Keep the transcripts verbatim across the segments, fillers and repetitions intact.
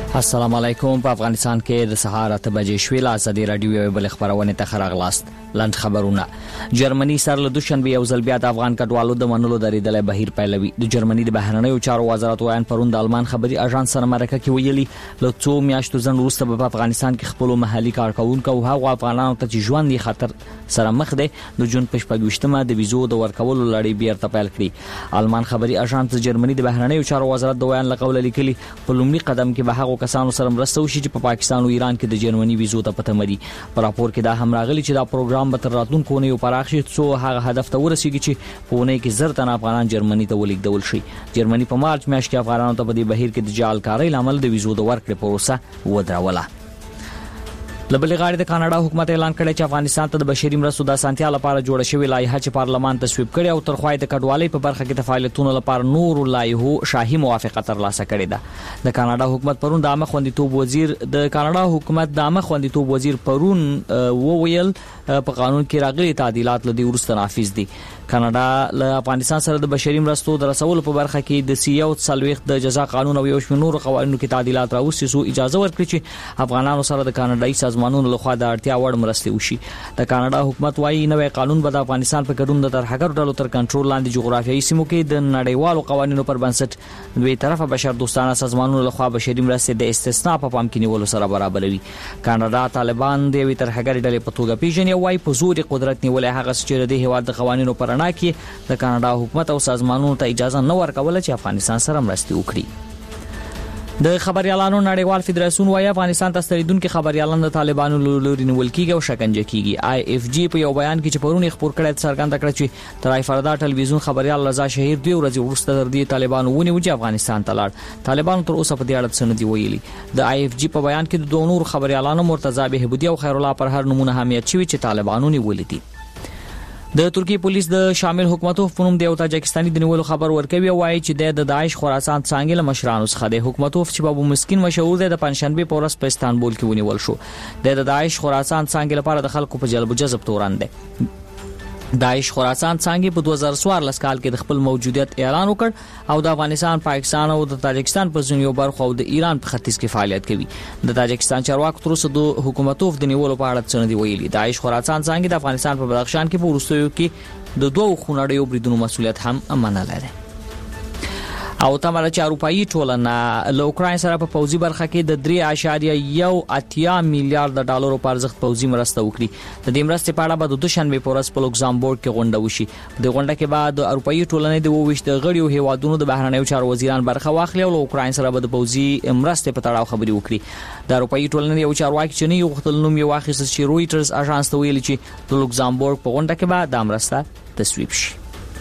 السلام علیکم. په افغانستان کې د سهار اته بجې شوې له ازادي رادیو یو بل خبرونه ته خراغلاست. لاند خبرونه. جرمني سره له دوشنبه یو ځل بیا د افغان کډوالو د منلو درېدل بهیر پیلوي. د جرمني د بهرنیو چارو وزارت وایي پرون د آلمان خبري اژانس سره مرکه کې ویلي له څو میاشتو ځن وروسته په افغانستان کې خپل محلي کارکونکو او هغو افغانانو ته چې ژوند یې خطر سره مخ دي د جون په شپږمه د ویزو د ورکولو لړۍ بیرته پیل کړي. آلمان خبري اژانس د جرمني د بهرنیو چارو وزارت د ویان لقول لیکلي په لومړي قدم کې به هغو کسانو سره مرسته وشي چې په پاکستان او ایران کې د جرمني ویزو ته پته مري. په راپور کې دا هم راغلي چې دا پروګرام به تر راتلونکو نه یو پراخ شي څو هغه هدف ته ورسیږي چې په ونه کې زر تن افغانان جرمني ته ولیږدول شي. جرمني په مارچ میاشت کې افغانانو ته په دې بهیر کې د جعلکارۍ لامل د ویزو د ورکړې پروسه ودروله. لبلې غاړې د کاناډا حکومت اعلان کړی چې افغانستان ته د بشري مرستو د اسانتیا لپاره جوړه شوې لایحه چې پارلمان تصویب کړي او تر خوای د کډوالۍ په برخه کې د فعالیتونو لپاره نور لایحو شاهي موافقه ترلاسه کړې ده. د کاناډا حکومت پرون د عامه خوندیتوب وزیر د کاناډا حکومت د عامه خوندیتوب وزیر پرون وویل په قانون کې راغلي تعدیلات لدی ورسته نافذ دي. کاناډا له افغانستان سره د بشري مرستو د رسولو په برخه کې د سیاو څلويخ د جزا قانون او یو شمېر نور قوانینو کې تعدیلات راوستي سو اجازه ورکړي چې افغانانو سره د کاناډایي سازمانونو لخوا د اړتیا وړ مرستې وشي. د کاناډا حکومت وايي نوې قانون به د افغانستان په ګډون د ترهګر ډلو تر کنټرول لاندې جغرافیایي سیمو کې د نړیوالو قوانینو پر بنسټ دوی طرفه بشر دوستانه سازمانونو لخوا بشري مرستې د استثناء په پام کې نیولو سره برابروي. کاناډا طالبان د وی ترهګر ډلې په توګه پیژني او وايي په زور قدرت نیولې هغه چې د هیواد د قوانینو پر اړه کې د کاناډا حکومت او سازمانونو ته اجازه نه ورکوله چې افغانستان سره مرستې وکړي. د خبريالانو نړیوال فدراسیون وايي افغانستان ته ستنیدونکو خبريالان د طالبانو لوري نیول کیږي او شکنجه کیږي. آی اف جی په یو بیان کې چې پرون خبر کړی څرګنده کړ چې ترای فردا ټلویزیون خبريال رضا شهیر دوی ورځې وروسته تر دې طالبانو ونیو چې افغانستان ته لاړ. طالبانو تر اوسه په دې اړه څه نه دی ویلي. د آی اف جی په بیان کې د دوه نور خبريالانو مرتضی بهبودی او خیر الله پر هر نمونه حمیت شوی چې طالبانو نیول دي. د ترکی پولیس د شامل حکومتو په نوم د تاجکستاني د نیولو خبر ورکوي او وايي چې د داعش خراسان څنګه له مشرانو څخه د حکومتو چې بابو مسکین مشهور دی د پنځشنبه په ورځ په استانبول کې ونیول شو. د داعش خراسان څنګه لپاره د خلکو په جلب جذب توران دی. داعش خراسان څنګه په دوه هزار څوارلس کال کې د خپل موجودیت اعلان وکړ او د افغانستان، پاکستان او د تاجکستان په ځینو برخو او د ایران په ختیځ کې فعالیت کوي. د تاجکستان چارواکو تر اوسه د حکومتو د نیولو په اړه څه نه دی ویلي. داعش خراسان څنګه د افغانستان په بدخشان کې په وروستیو کې د دوه خونړیو بریدونو مسولیت هم منلای دی. او تمره چې اروپאי ټولنه له اوکراین سره په پوځي برخه کې د درې اعشاریه یو اتیا میلیارډ ډالرو په ارزښت پوځي مرسته وکړي. د دې مرستې په اړه به د دوشنبه په ورځ په لوکزامبورګ کې غونډه وشي. د غونډه کې بعد د اروپאי ټولنې د وویشت غړیو هیوادونو د بهرنیو چارو وزیران برخه واخلي او له اوکراین سره به د پوځي مرستې په تړاو خبري وکړي. د اروپאי ټولنې یو چارواکي چې نه یو خپل نوم یې واخیست چې رويټرز اژانس ته ویلي چې د لوکزامبورګ په غونډه کې به د مرسته تصویب شي.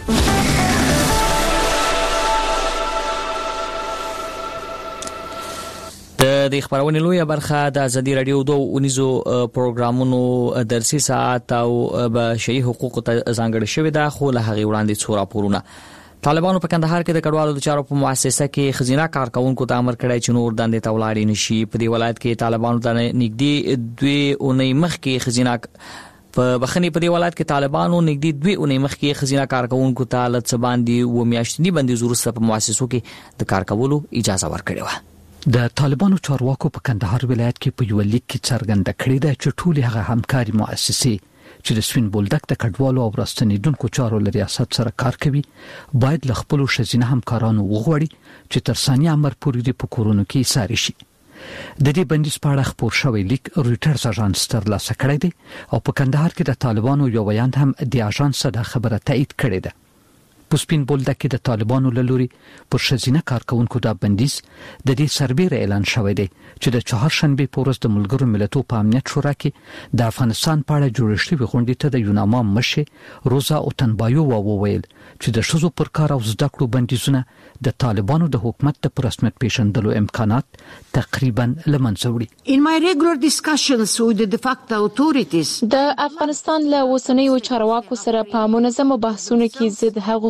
د خبرونې لویه برخه د ازادي رادیو دوه اونیزو پروګرامونو درسي ساعت او بشري حقوق ته ځانګړي شوی دا خو له هغه وړاندې څو راپورونه. طالبانو په کندهار کې د کډوالو د چارو په مؤسسه کې خزینه کارکونکو ته امر کړی چې نور دندې ته ولاړ نشي. په دې ولایت کې طالبانو ته نږدې دوی اونۍ مخکې خزینه په بخنی په دی ولایت کې طالبانو نږدې دوی اونۍ مخکې خزینه کارکونکو ته لڅ باندې و میاشتنی بندیز وروسته په مؤسسو کې د کار کولو اجازه ورکړې و. د طالبانو چارواکو په کندهار ولایت کې په یو لیک کې څرګنده کړې ده چې ټول هغه همکاري مؤسسې چې د سوین بولدک د کډوالو او راستنیدونکو چارو له ریاست سره کار کوي باید له خپل شزینه همکارانو وغوړي چې تر ثانیه امر پورې په کورونو کې ساري شي. د دې بندیز په اړه خبر شوی لیک رويټرز اژانس ترلاسه کړی دی او په کندهار کې د طالبانو یو بیان هم د اژانس د خبره تایید کړی دی. په سپین بولدک کې د طالبانو له لوري پر شزینه کارکونکو د بندیز د دې سربېره اعلان شوی دی چې د چهارشنبه په ورځ د ملګرو ملتونو په امنیت شورا کې د افغانستان په اړه جوړ شوی غونډې ته د یوناما مشر روزا اوتنبایو وویل چې د شذو پر کار او زده کړو بندیزونه د طالبانو د حکومت د رسمیت پیژندلو امکانات تقریبا لمنځه وړي. In my regular discussions with the de facto authorities د افغانستان له اوسنیو چارواکو سره په منظمو بحثونو کې زه د هغو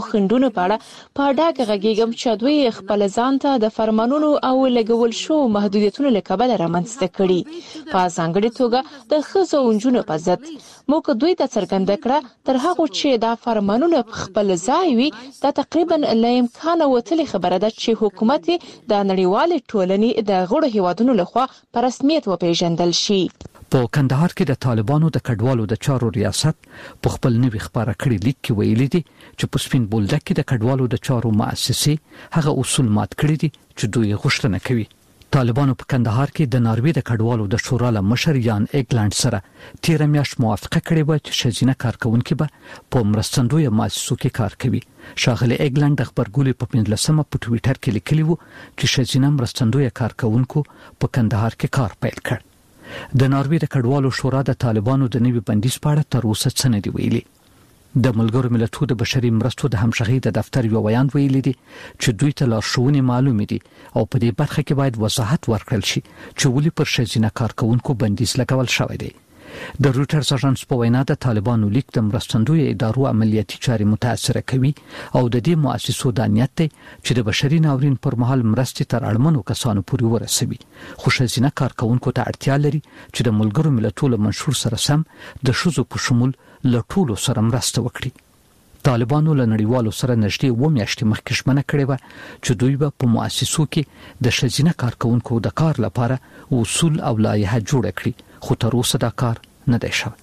خندونو په اړه په ډاګه غږیږم چې دوی خپل ځان ته د فرمانونو او لګول شو محدودیتونو له کبله رامنځته کړي په ځانګړي توګه د ښځو او نجونو په ضد موږ دوی ته څرګنده کړه تر هغه چې دا فرمانونه په خپل ځای وي دا تقریبا لا امکان وتلی خبره ده چې حکومت د نړیوال ټولنې د غړو هیوادونو لخوا په رسمیت وپیژندل شي. په کندهار کې د طالبانو د کډوالو د چارو ریاست په خپل نوي خبره کړي لیک کې ویلي دي چې په سپین بولدک کې د کډوالو د چارو مؤسسې هغه اصول مات کړي دي چې دوی غوښتنه کوي. طالبانو په کندهار کې د ناروې د کډوالو د شورا له مشر یان ایګلند سره تیر میاشت موافقه کړې و چې شزینه کارکونکو به په مرستندوی مؤسسو کې کار کوي. شاغلی ایګلند د خبرګولې په پنځلسمه په ټوئیټر کې لیکلی و چې شزینه مرستندوی کارکونکو په کندهار کې کار پیل کړ. د ناروې د کډوالو شورا د طالبانو د نوي بندیز په اړه تر اوسه څه نه دی ویلي. د ملګرو ملتونو د بشري مرستو د همغږي د دفتر یو بیان ویلي دي چې دوی ته لارښوونې معلومې دي او په دې برخه کې باید وضاحت ورکړل شي چې ولې پر ښځینه کارکونکو بندیز لګول شوی دی. د روټرز اژانس په وینا د طالبانو لیک د مرستندوی ادارو عملیاتي چاري متاثر کوي او د دې مؤسسو د نیت دی چې د بشري ناورین پر مهال مرستې تر اړمنو کسانو پورې ورسوي. خو ښځینه کارکونکو ته اړتیا لري چې د ملګرو ملتونو منشور سره سم د ښځو په شمول له ټولو سره مرسته وکړي. طالبانو له نړیوالو سره نږدې و میاشتې مخکې ژمنه کړې وه چې دوی به په مؤسسو کې د ښځینه کارکونکو د کار لپاره اصول او لایحه جوړ کړي خو تر اوسه دا کار نه دی شوی.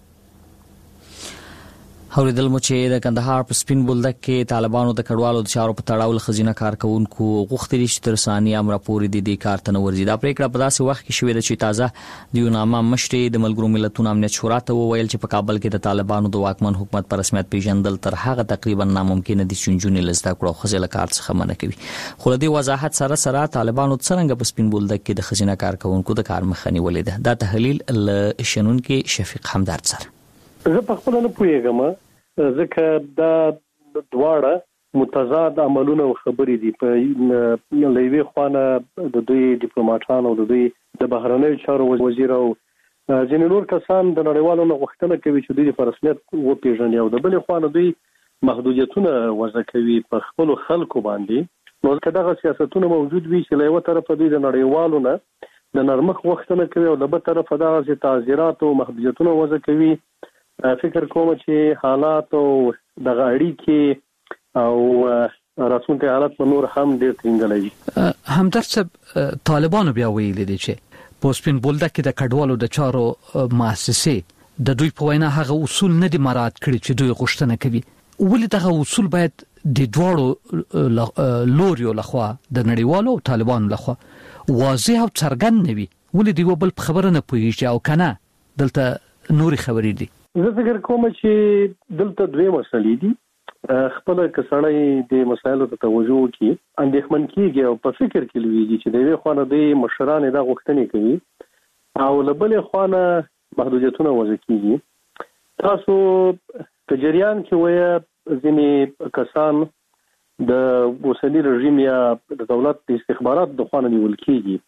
اوریدل مو چې د کندهار په سپین بولدک کې طالبانو د کډوالو د چارو په تړاو خزینه کارکونکو غوښتل شي تر ثاني امر پورې د دې کار ته ورزي. دا پریکړه په داسې وخت کې شوې ده چې تازه د یوناما مشر د ملګرو ملتونو امنیت شورا ته وویل چې په کابل کې د طالبانو د واکمن حکومت په رسمیت پیژندل تر هغه تقریبا ناممکن دي چې جنونی لزدا کړو خزل کار څخه منع کوي. خو د دې وضاحت سره سره طالبانو څنګه په سپین بولدک کې د خزینه کارکونکو د کار مخه نیولې ده. دا تحلیل ل شنن کې شفیق حمدرد سره. زه په خپل نه پوهیږم ځکه دا دواړه متضاد عملونه او خبرې دي. په لوی خوانه د دوی ډیپلوماټانو او د دوی د بهرنیو چارو وزیر او ځینې نور کسان د نړیوالو نه غوښتنه کوي چې دوی په رسمیت وپیژني او د بل خوانه دوی محدودیتونه وضع کوي په خپل خلکو باندې. نو که دغه سیاستونه موجود وي چې له یو طرفه دوی د نړیوالو نه د نرمښت غوښتنه کوي او د بل طرفه دغه تعزیرات او محدودیتونه وضع کوي، فکر کوم چې حالات او دغه اړیکې او راتلونکي حالات په نور هم ډېر ټینګلوي. همدرد صاحب، طالبانو بیا ویلي دي چې په سپین بولدک کې د کډوالو د چارو مؤسسې د دوی په وینا هغه اصول نه دي مراعات کړي چې دوی غوښتنه کوي. ولې دغه اصول باید د دواړو لوريو لخوا د نړیوالو او طالبانو لخوا واضح او څرګند نه وي؟ ولې دی وبل خبره نه پوهیږي او کنه دلته نوري خبرې دي؟ زه فکر کوم چې دلته دوه مسلې دي. خپل کسړی د مسایلو ته توجه کوي، اندېښمن کیږي او په فکر کې لويږي چې د یوې خوا نه د مشران دا غوښتنې کوي او له بلې خوا نه محدودیتونه وضع کیږي. تاسو په جریان کې وایي ځینې کسان د اوسنی رژیم یا د دولت د استخبارات د خوا نه نیول کیږي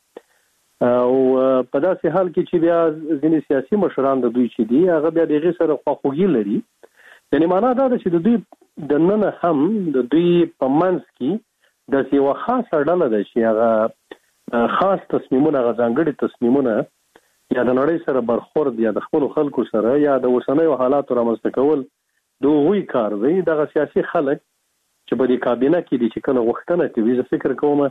او په داسې حال کې چې بیا ځینې سیاسي مشران د دوی چې دي هغه بیا دغه سره خواخوږي لري. یعنی معنا دا ده چې د دوی د نن هم د دوی په منځ کې د یو خاصه ډله ده چې هغه خاص تصمیمونه، غځانګړي تصمیمونه یا د نړۍ سره برخورد یا د خپل خلکو سره یا د اوسنیو حالاتو رامنځته کول دوی کار دی. دغه سیاسي خلک چې په دې کابینه کې دي چې کله غوښتنه کوي، زه فکر کوم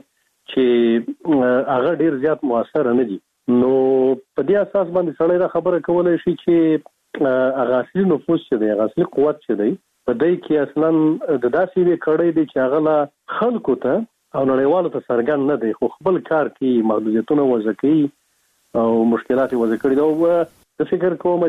چې هغه ډیر زیات موثر نه دي. نو په دې اساس باندې سړی دا خبره کولای شي چې هغه اصلي نفوذ چې دی، هغه اصلي قوت چې دی په دې کې اصلا د داسې وی کړی دی چې هغه لا خلکو ته او نړیوالو ته څرګند نه دی، خو خپل کار کې محدودیتونه وضع کوي او مشکلات وضع کړي دي. او زه فکر کوم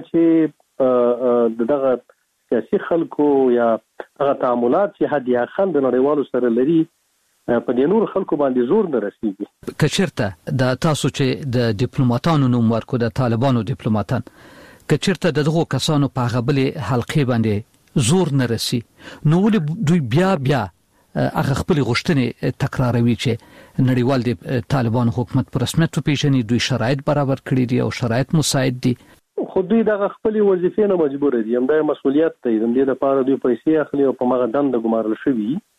چې دغه سیاسي خلکو یا هغه تعاملات چې حد یاخن د نړیوالو سره لري په دې نور خلکو باندې زور نه رسیږي. کچرته د تاسو چې د ډیپلوماټانو نوم ورکو د طالبانو ډیپلوماټان کچرته دغه کسانو په غبلې حلقې باندې زور نه رسی، نو ولې دوی بیا بیا هغه خپل غوښتنې تکراروي چې نړیوال د طالبانو حکومت پر رسمیت پیژني، دوی شرایط برابر کړی دي او شرایط مساعد دي. خو دوی دغه خپل وظیفې نه مجبور دي، هم د مسؤلیت دی، د دې لپاره دوی پیسې اخلي او په مغه دند ګمارل شوی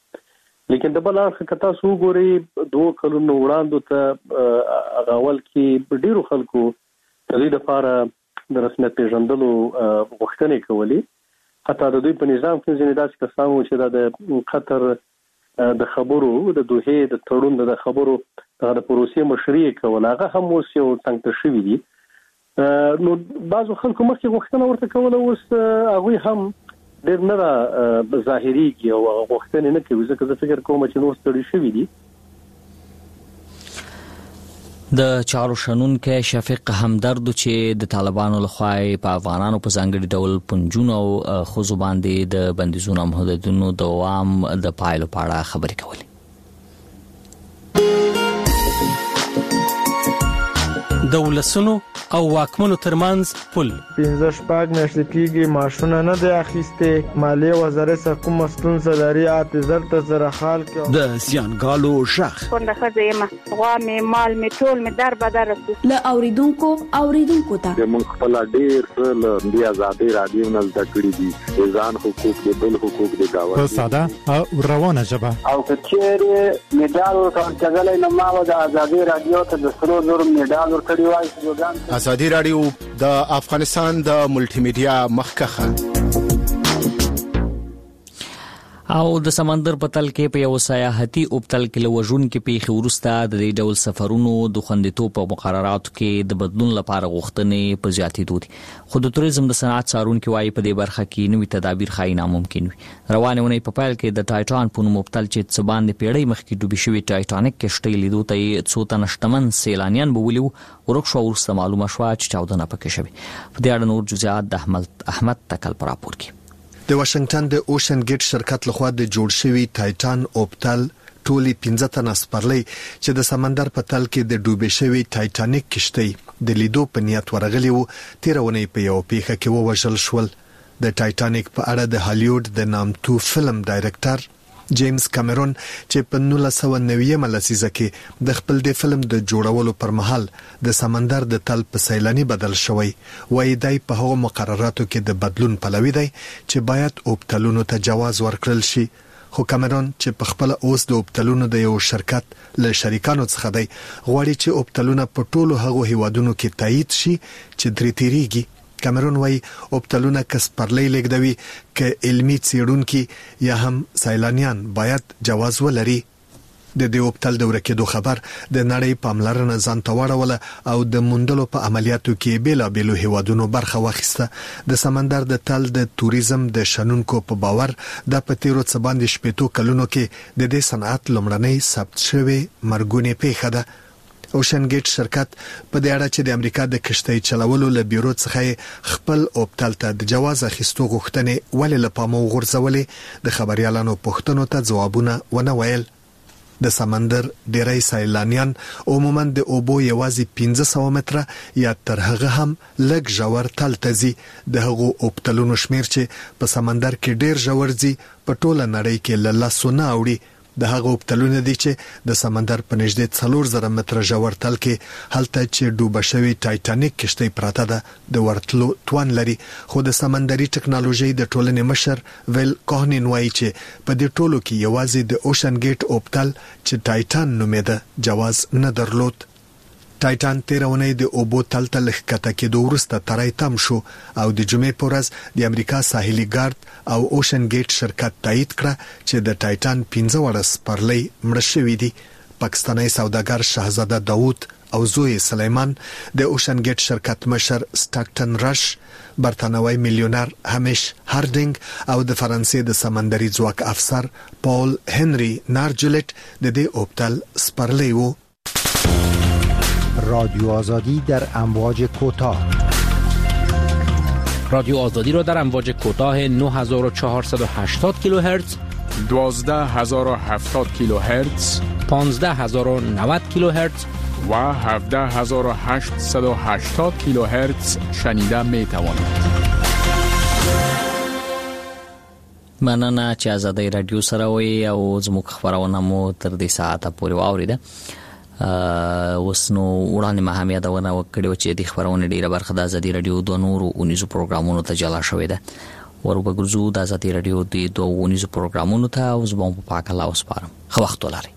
لیکن د بل اړخ کتا سو ګوري دوه کلونو وړاندې ته اغاول کې ډیرو خلکو د دې لپاره د رسمیت پیژندلو غوښتنې کولې. حتی د دوی په نظام کې ځینې داسې کسان وو چې د قطر د خبرو د دوه د تړون د خبرو د پروسې مشري کول هغه هم اوس یو څنګه شوی دي. نو بعضو خلکو مخکې غوښتنه ورته کوله، اوس هغه هم ډېر نه ظاهريږي او غوښتنه نه کوي، ځکه زه فکر کوم چې نو ستړي شوی دي. د چارو شنونکو شفیق همدرد چې د طالبانو لخوا په افغانانو په ځانګړي ډول پنځونو او خصوص باندې د بندیزونو محدودیتونو دوام د پایلو په اړه خبرې کولې. د ولسونو او واکمنو ترمنځ پل پنځه شپږ میاشتې کېږي ماشونه نه دی اخیستې، مالیې وزارت څخه کومه ستونزه لري، اته زر ته زره خال کې د زیانګالو شخ څنګه خځې ما غوا مې مال مې ټول مې در بدر له اوریدونکو اوریدونکو ته موږ خپل ډیر څه د آزادۍ رادیو نه زده کړی دي، ځان حقوق د بل حقوق د گاوه په ساده او روانه ژبه او کچېره میډال ورکړل نو ما د آزادۍ رادیو ته د سرو زر میډال ورکړی وای. آزادی رادیو د افغانستان د ملټي میډیا مخکخه او د سمندر په تل کې په یو سیاحتي اوبتل کې لوژون کې پیښ ورسته د دې ډول سفرونو د خوندیتوب په مقرراتو کې د بدلون لپاره غوښتنې په زیاتېدو دي. خو د توریزم د صنعت څارونکو وايي په دې برخه کې نوې تدابیر خای ناممکن وي. روانه ونې په پایل کې د ټایټان په نوم اوبتل چې څه باندې پیړۍ مخکې ډوبې شوې ټایټانیک کشتۍ لیدو ته څو تنه شتمن سیلانیان بولیو ورکشو ورسته معلومه شوه چې چاودنه پکې شوې. په دې اړه نور جزئیات د احمد احمد تکل پر راپور کې. د واشنگټن د اوشن ګیټ شرکت لخوا د جوړ شوی ټایټان اوبتل ټولي پنځه تنه سپرلۍ چې د سمندر په تل کې د ډوبې شوی ټایټانیک کشتۍ د لیدو په نیت ورغلی وو، تیرونه په یو پیښه کې ووژل شول. د ټایټانیک په اړه د هالیوډ د نامتو فلم ډایرکټر جیمز کامرون چې په نولس سوه نوي لسیزه کې د خپل د فلم د جوړولو پر مهال د سمندر د تل په سیلاني بدل شوی، وایي دای په هغو مقرراتو کې د بدلون پلوي دی چې باید اوبتلونو ته جواز ورکړل شي. خو کامرون چې په خپل اوس د اوبتلونو د یو شرکت له شریکانو څخه دی، غواړي چې اوبتلونه په ټولو هغو هیوادونو کې تایید شي چې درې تیریږي. کامرون وای اوبتلونه کس پرلې لګدوي ک علمي څېړونکي یا هم سیلانیان باید جواز ولري. د دې اوبتل د ورکېدو خبر د نړۍ پاملرنه ځان ته واړوله او د موندلو په عملیاتو کې بیلابېلو هیوادونو برخه واخیسته. د سمندر د تل د توریزم د شنونکو په باور د پتیرو څخه باندې شپېتو کلونو کې د دې صنعت لومړنۍ ثبت شوی مرګونی پیښه ده. اوشن ګیټ شرکت په دې اړه چې د امریکا د کشتۍ چلولو له بیرو څخه خپل اوبتل ته د جواز اخیستو غوښتنې ولې له پامه وغورځولې، د خبريالانو پوښتنو ته ځوابونه ونه ویل. د سمندر ډېری سیلانیان عموماً د اوبو یوازې پنځه سوه متره یا تر هغه هم لږ ژور تل ته ځي. د هغو اوبتلونو شمیر چې په سمندر کې ډېر ژور ځي په ټوله نړۍ کې له لسو نه اوړي. د هغه اوبتلونه دي چې د سمندر په نږدې څلور زره متره ژور تل کې هلته چې ډوبه شوی ټایټانیک کشتۍ پراته ده د ورتلو توان لري. خو د سمندري ټکنالوژي د ټولنې مشر ویل کوهنین وایي چې په دې ټولو کې یوازې د اوشن ګیټ اوبتل چې ټایټان نومېده جواز نه درلود. ټایټان تیرونه د اوبو تل ته لښکته کېدو وروسته ترای تم شو او د جمعې په ورځ د امریکا ساحلي ګارد او اوشن ګیټ شرکت تایید کړه چې د ټایټان پنځه وړه سپرلۍ مړه شوې دي. پاکستاني سوداګر شهزاده داوود او زوی سلیمان، د اوشن ګیټ شرکت مشر سټاکټن رش، برتانوي میلیونر همیش هاردینګ او د فرانسې د سمندري ځواک افسر پول هنری نارجلټ د دې اوبتل سپرلۍ وو. رادیو آزادی در امواج کوتاه. رادیو آزادی را در امواج کوتاه نه هزار و چهارصد و هشتاد کیلوهرتز، دوازده هزار و هفتاد کیلوهرتز، پانزده هزار و نود کیلوهرتز و هفده هزار و هشتصد و هشتاد کیلوهرتز شنیده می توانید. مننه چې آزادی رادیو سره وي او زموږ خبرونه مو تر دې ساعته پورې واوریده. وسنو وړاندې مهمه یادونه وکړو چې د خبرونه ډیره برخه د آزادی رادیو د نورو اونیزو پروګرامونو ته جلا شوې ده. وربګرزو د آزادي رادیو د دوه ونیزو پروګرامونو ته اوس به په پاک الله وسپارم. خو وخت ولري.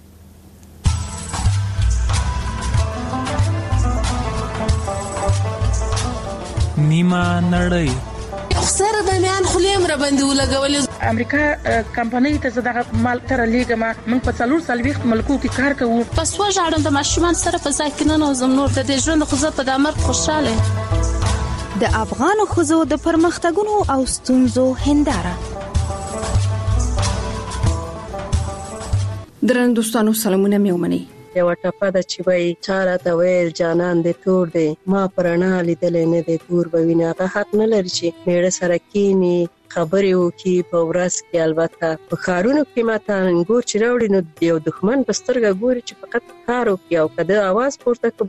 نیمه نړۍ سره د میان خلیم را باندې ولګول. امریکا کمپنۍ ته زداغه مال تر لیګه ما من په څلور سالويخت ملکو کې کار کوو. پس وژاړم د ماشومان سره په ځای کې نه نوزم نور د دې ژوند خو زه په دامر خوشاله. د افغان خزو د پرمختګونو او ستونزو هنداره. درنو دوستانو سلامونه مې ومني. یو ټپه د چې وای چاره ته ویل جانان دې تور دی ما پرانا لیدل نه دې تور بوینه هغه حق نه لري چې میړه سره کینی خبرې وکي په ورځ کې. البته په کارونو کې ماته انګور چې راوړي نو یو دښمن بسترګه ګوري چې فقط کار وکي او کده आवाज پورته کوي.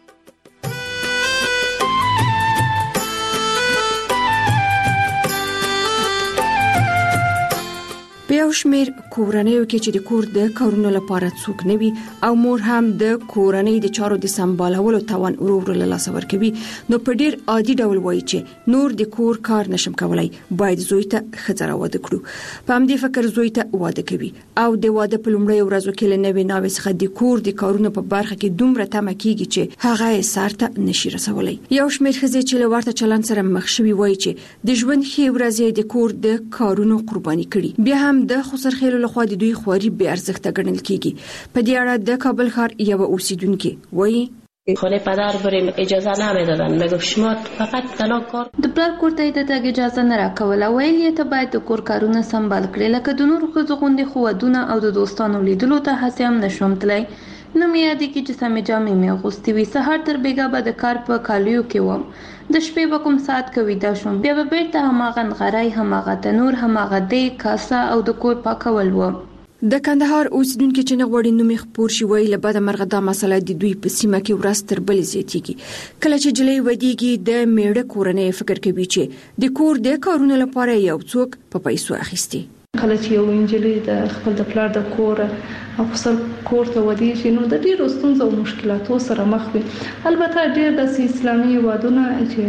په یو شمېر کورنیو کې چې د کور د کارونو لپاره څوک نه وي او مور هم د کورنۍ د چارو د سمبالولو توان ورور له لاس ورکوي نو په ډیر عادي ډول وایي چې نور د کور کار نشم کولای باید زوی ته خزر واده کړو. په همدې فکر زوی ته واده کوي او د واده په لومړۍ ورځو کې له نوې ناوې څخه د کور د کارونو په برخه کې دومره تمه کیږي چې هغه یې سارته نشي رسولای. یو شمېر ښځې چې له ورته چلند سره مخ شوي وایي چې د ژوند ښې ورځې د کور د کارونو قرباني کړي. بیا هم د خسرخېلو لخوا د دوی خواري به ارزښت ګڼل کیږي. په دې اړه د کابل ښار یو اوسیدونکو وایي خونه پدر بریم اجازه نمیدادن میگفت شما فقط تنها کار. د پلار کور ته د تګ اجازه نه راکوله. ویل یې ته باید د کور کارونه سمبال کړې لکه د نورو ښځو غوندې خو ودونه او د دوستانو لیدلو ته هڅه هم نشوم تللی. نو مې یادې کې چې سمې جامې مې اغوستې وي. سهار تر بیګا به د کار په کالیو کې وم. د شپې به کوم ساعت کې ویده شوم. بیا به بیرته هماغه نغری هماغه تنور هماغه دیګ کاسه او د کور پاکول و. د کندهار اوسیدونکو چې نه غوړي نومې خپور شي ویل له بده مرغه دا مسله د دوی په سیمه کې ورځ تر بلې زیاتېږي. کله چې جلې ودیږي د میړه کورنۍ فکر کوي چې د کور د کارونو لپاره یو څوک په پیسو اخیستي. کله چې یو انجلې د خپل د پلار د کور او خپل کور ته ودیږي نو د ډیرو ستونزو او مشکلاتو سره مخ وي. البته ډیر د اسلامي ودونه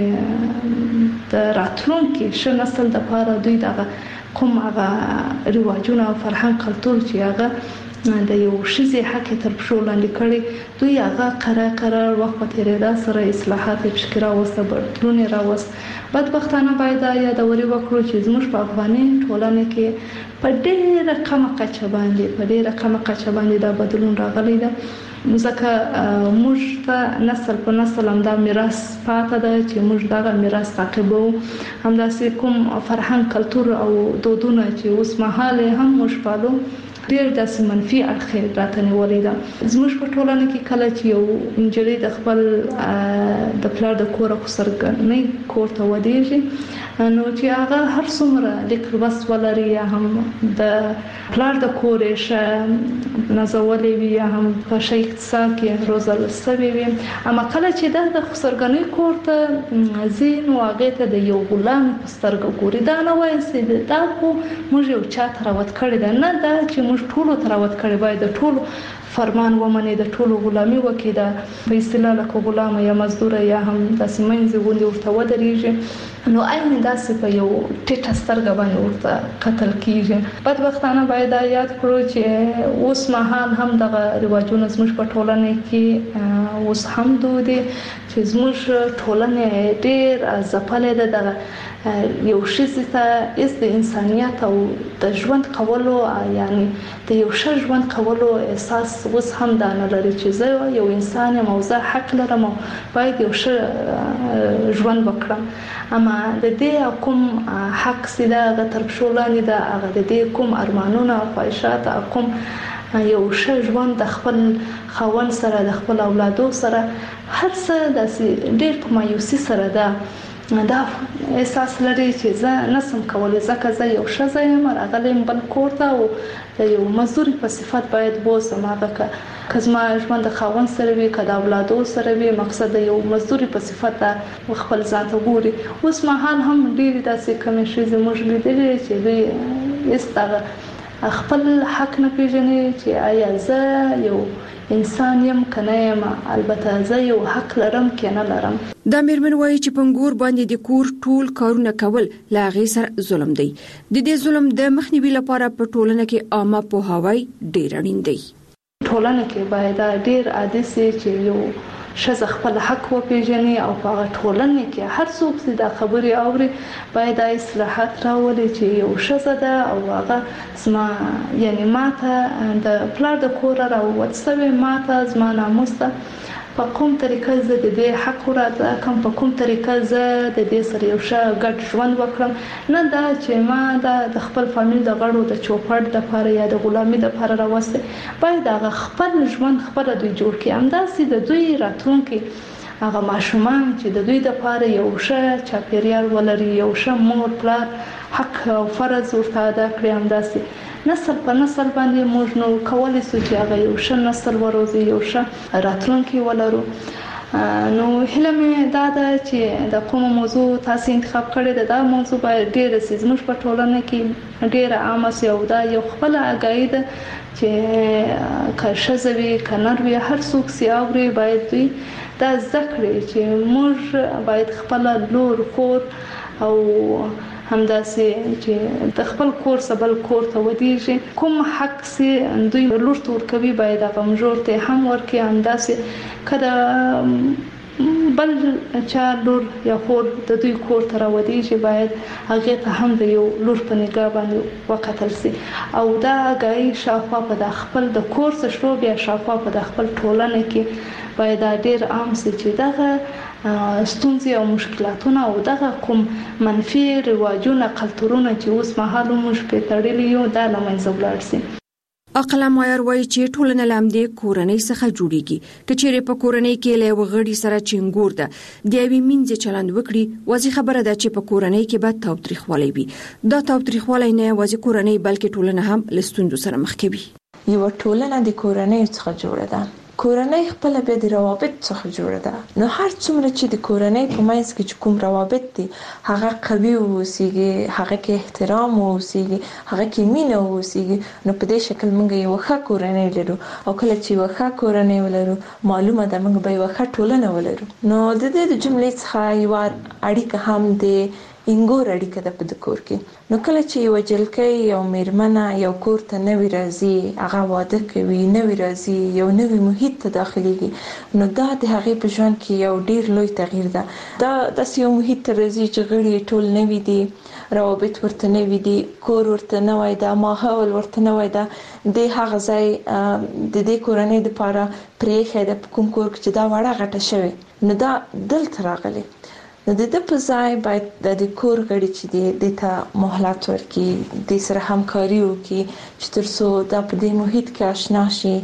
چې د راتلونکي ش نسل د لپاره دوی دغه کوم هغه رواجونه او فرهنګ کلتور چې هغه د یو شذي حق تر پښو لاندې کړي دوی هغه قرار قرار وخت په تیریدا سره اصلاحات فکر راوسته بدلون راوست. بدبختانه باید یادوري وکړو چې زموږ په افغاني ټولنه کې په ډېره کمه کچه باندې په ډېره کمه کچه باندې دا بدلون راغلی دی. ځکه موږ ته نسل په نسل هم دا میراث پاتې ده چې موږ دغه میراث تعقیبو. همداسې کوم فرهنګ کلتور او دودونه چې اوس مهال هم موږ پالو ډېر داسې منفي اړخ راته نیولې ده. زموږ په ټولنه کې کله چې یو نجلۍ د خپل د پلار د کور او سرګنۍ کور ته ودیږي نو چې هغه هر څومره لیک لوست ولري یا هم د پلار د کور شه نازولې وي یا هم په شي اقتصاد کې روزل سوي وي اما کله چې د سرګنۍ کور ته زین واغې ته د یو غلام سترګو ګوري دا نه وایي چې دا خو موږ یو چا تراوت کړی دا نه دا چې موږ ټولو تراوت کړی باید د ټولو فرمان ومني د ټولو غلامي وکي دا په اصطلاح له غلام یا مزدور یا هم د سیمنځ غوندي ورته ودرېږي نو اېمه داسې په یو ټیټه سترګه باندې ورته قتل کیږي. بدبختانه باید یاد کړو چې اوس مهال هم دغه رواجونه زموږ په ټولنه کې اوس هم دودي چې زموږ ټولنه ډېر ځپلې ده د یو شي ته اس د انسانيت او د ژوند کولو یعنی د یو ښه ژوند کولو احساس اوس هم دا نه لري چې زه یو انسان یم او زه حق لرم او باید یو ښه ژوند وکړم. اما د دې کوم حق سیده د تر پښو لاندې ده هغه د دې کوم ارمانونه او خواهشات کوم یو ښه ژوند د خپل خاوند سره د خپل اولادو سره هر څه د ډېر په مایوسي سره ده دا احساس لري چې زه نسم کولای ځکه زه یو ښځه یم راغلم بل کور ته او د یو مزدور په صفت باید بوزم هغه که زما ژوند د خاوند سره وي که د اولادو سره وي مقصد د یو مزدور په صفت خپل ځان ته ګوري. اوس مهال هم ډېرې داسې کمې ښځې موږ لیدلې چې دوی هېڅ دغه خپل حق نه پیژني چې آیا زه یو انسان یم کنه یم، البته زه یو حق لرم که نه لرم. دا میرمن وایي چې پنګور باندې د کور ټول کارونه کول لا غي سره ظلم دی. د دې ظلم د مخنیوي لپاره په ټولنه کې عامه پوهاوی ډیر اړین دی. ټولنه کې باید ډیر عادي سي چې یو ښځه خپل حق وپیژني او په هغه ټولنه کې هر څوک چې دا خبرې اوري باید اصلاحات راولي چې یو ښځه ده او هغه زما یعنی ماته د پلار د کور راووت سوی، ماته زما ناموس ده، په کوم طریقه زه د دې حق راځه کوم په کوم طریقه زه د دې سره یو ښه ګډ ژوند وکړم، نه دا چې ما د خپل فامیل د غړو د چوپړ لپاره یا د غلامي لپاره راوسته. باید هغه خپل ژوند خپل دوی جوړ کړي، همداسې د دوی راتلونکي هغه ماشومان چې د دوی لپاره یو ښه چاپیریال ولري، یو ښه مور پلار حق او فرض ورته ادا کړي. همداسې نسل په نسل باندې موږ نو کولی شو چې هغه یو ښه نسل وروزي، یو ښه راتلونکي ولرو. نو هیله مې دا ده چې د کومه موضوع تاسو انتخاب کړی ده، دا موضوع باید ډېره سي زموږ په ټولنه کې ډېره عامه سي او دا یو خپله اګاهي ده چې که ښځه وي که نر وي هر څوک سي اوري باید دوی دا زده کړي چې موږ باید خپله لور کور او همداسې چې د خپل کور سبل کور ته ودیږي، کوم حق سي دوی لور ته ورکوي باید هغه مژور ته هم ورکړي. همداسې که بل چا لور یا خور د دوی کور ته راودیږي باید هغې ته هم د یو لور په نګاه باندې وکتل سي او دا اګاهي شاوخوا په د خپل د کور څخه شروع بیا شاوخوا په د خپل ټولنه کې باید ډېر عام سي چې دغه ستونزې او مشکلاتونه او دغه کوم منفي رواجونه کلتورونه چې اوس مهال موږ په تړلي یو دا له منځه ولاړ سي. عقل مایر وایي چې ټولنه لامدې کورنۍ څخه جوړیږي. که چیرې په کورنۍ کې له وغړي سره چنګور ده د یوې مینځ چلند وکړي، واضح خبره ده چې په کورنۍ کې به تاوتریخوالی وي. دا تاوتریخوالی نه یوازې کورنۍ بلکې ټولنه هم له ستونزو سره مخ کوي. یو ټولنه د کورنۍ څخه جوړه ده، کورنۍ خپل بیا د روابط څخه جوړه ده. نو هر څومره چې د کورنۍ په منځ کې چې کوم روابط دي هغه قوي اوسیږي، هغه کې احترام اوسیږي، هغه کې مینه اوسیږي، نو په دې شکل موږ یو ښه کورنۍ لرو. او کله چې یو ښه کورنۍ ولرو معلومه ده موږ به یو ښه ټولنه ولرو. نو د دې د جملې څخه یو اړیکه هم د انګور اړیکه ده په د کور کې. نو کله چې یو جلکۍ یو میرمنه یو کور ته نوی راځي، هغه واده کوي، نوی راځي، یو نوی محیط ته داخليږي، نو دا د هغې په ژوند کې یو ډیر لوی تغییر ده. دا داسې یو محیط ته راځي چې غړي ټول نوي دي، روابط ورته نوي دي، کور ورته نوی ده، ماحول ورته نوی ده. د هغه ځای د دې کورنۍ دپاره پرېښی ده په کوم کور کې چې دا وړه غټه شوې، نو دا دلته راغلی. نو د دې په ځای باید د کور غړي چې دي د ته مهلت ورکړي، د سره همکاري وکړي چې تر څو دا په دې محیط کې آشنا شي،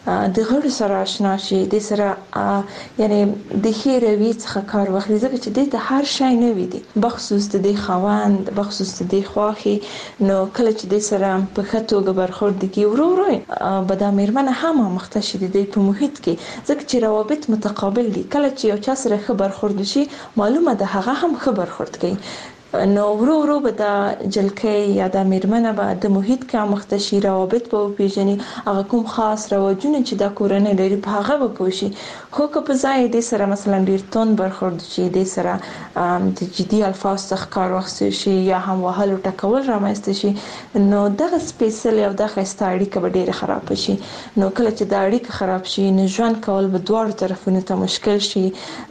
د غړو سره آشنا شي، د سره یعنی د ښې رویې څخه کار واخلي، ځکه چې د هر شی نوي دي بخصوص د دې خاوند بخصوص د دې خوښې. نو کله چې د سره په ښه توګه برخورد وکړي ورو ورو به دا میرمنه هم آموخته شي د دې په محیط کې، ځکه چې روابط متقابل دي. کله چې یو چا سره ښه برخورد وشي معلومه ده هغه هم ښه برخورد کوي. نو ورو ورو به دا جلکۍ یا دا میرمنه به د محیط کې آموخته شي، روابط به وپیژني، هغه کوم خاص رواجونه چې دا کورنۍ لري په هغه به پوه شي. خو که په ځای دې سره مثلا ډېر توند برخورد شي، دې سره د جدي الفاظ څخه کار واخیستل شي یا هم وهل او ټکول رامنځته شي، نو دغه سپېڅلې او دغه ښایسته اړیکه به ډېره خرابه شي. نو کله چې دا اړیکه خراب شي نو ژوند کول به دواړو طرفونو ته مشکل شي،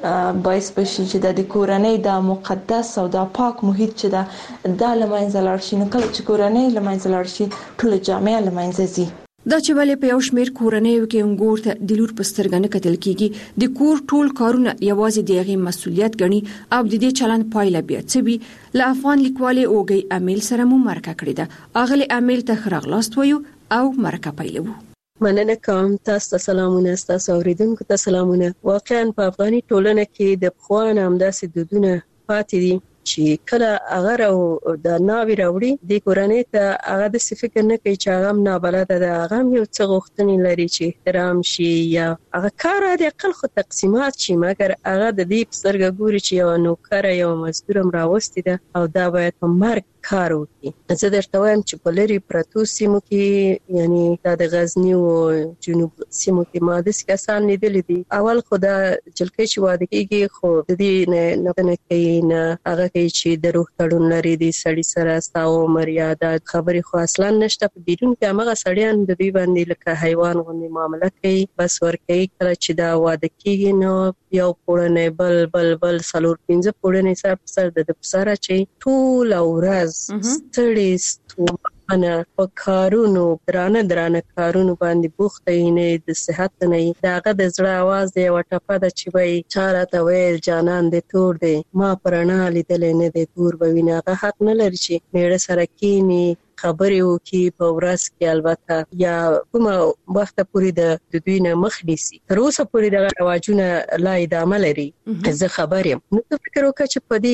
باعث به شي چې د کورنۍ دا مقدس او دا پاک محیط چې دا دا لمنځه لاړ شي. نو کله چې کورنۍ لمنځه لاړ شي ټوله جامعه لمنځه ځي. دا چې ولې په یو شمېر کورنیو کې انګور ته د لور په سترګه نه کتل کېږي، د کور ټول کارونه یوازې د هغې مسؤلیت ګڼي او د دې چلند پایله بیا څه وي. له افغان لیکوالې اوږۍ امیل سره مو مرکه کړې ده. اغلې امیل ته ښه راغلاست وایو او مرکه پیلوو. مننه کوم، تاسو ته سلامونه، تاسو اوریدونکو ته سلامونه. واقعا په افغاني ټولنه کې د پخوا نه همداسې دودونه پاتې دي چې کله هغه او د ناوی راوړي د کورنۍ ته هغه د فکر نه کوي چې هغه نابلده ده، هغه یو څه غوښتنې لري چې احترام شي یا هغه کار د عقل خو تقسیمات شي، مګر هغه د دې په سترګه ګوري چې یو نوکر یو مزدور هم راوستي ده او دا باید په مرګ کار وکړي. زه درته وایم چې په لري پرتو سیمو کې یعنی د غزنی او جنوب سیمو کې ماده کسان لیدل دي. اول خدا جلکې چې واده کېږي خو د دې نه نه کوي نه هغه کوي چې د روح تړون لري دي سړی سره ستاو مریاده خبرې خو اصلا نشته. په بیرون کې هغه سړیان د دوی باندې لکه حیوان غوندي معامله کوي. بس ورکوي کله چې دا واده کېږي نو یو پوړنې بل بل بل سلور پنځه پوړنې سر په سر د پسره چې ټول ورځ ستړي ستومانه په کارونو درانه درانه کارونو باندې بوخته نه د صحت نه داغه د زړه आवाज دی وټپه د چې وای چاره ته ویل جانان دې تور دی ما پرانا لیدل نه دې تور بوینه حق نه لري چې میړه سره کینی خبرې وکي په ورځ کې البته یا کومه وخت پورې د دوی نه مخ نیسي. تر اوسه پورې د رواجونه لا ادامه لري. زه خبر یم. نو فکر وکړه چې په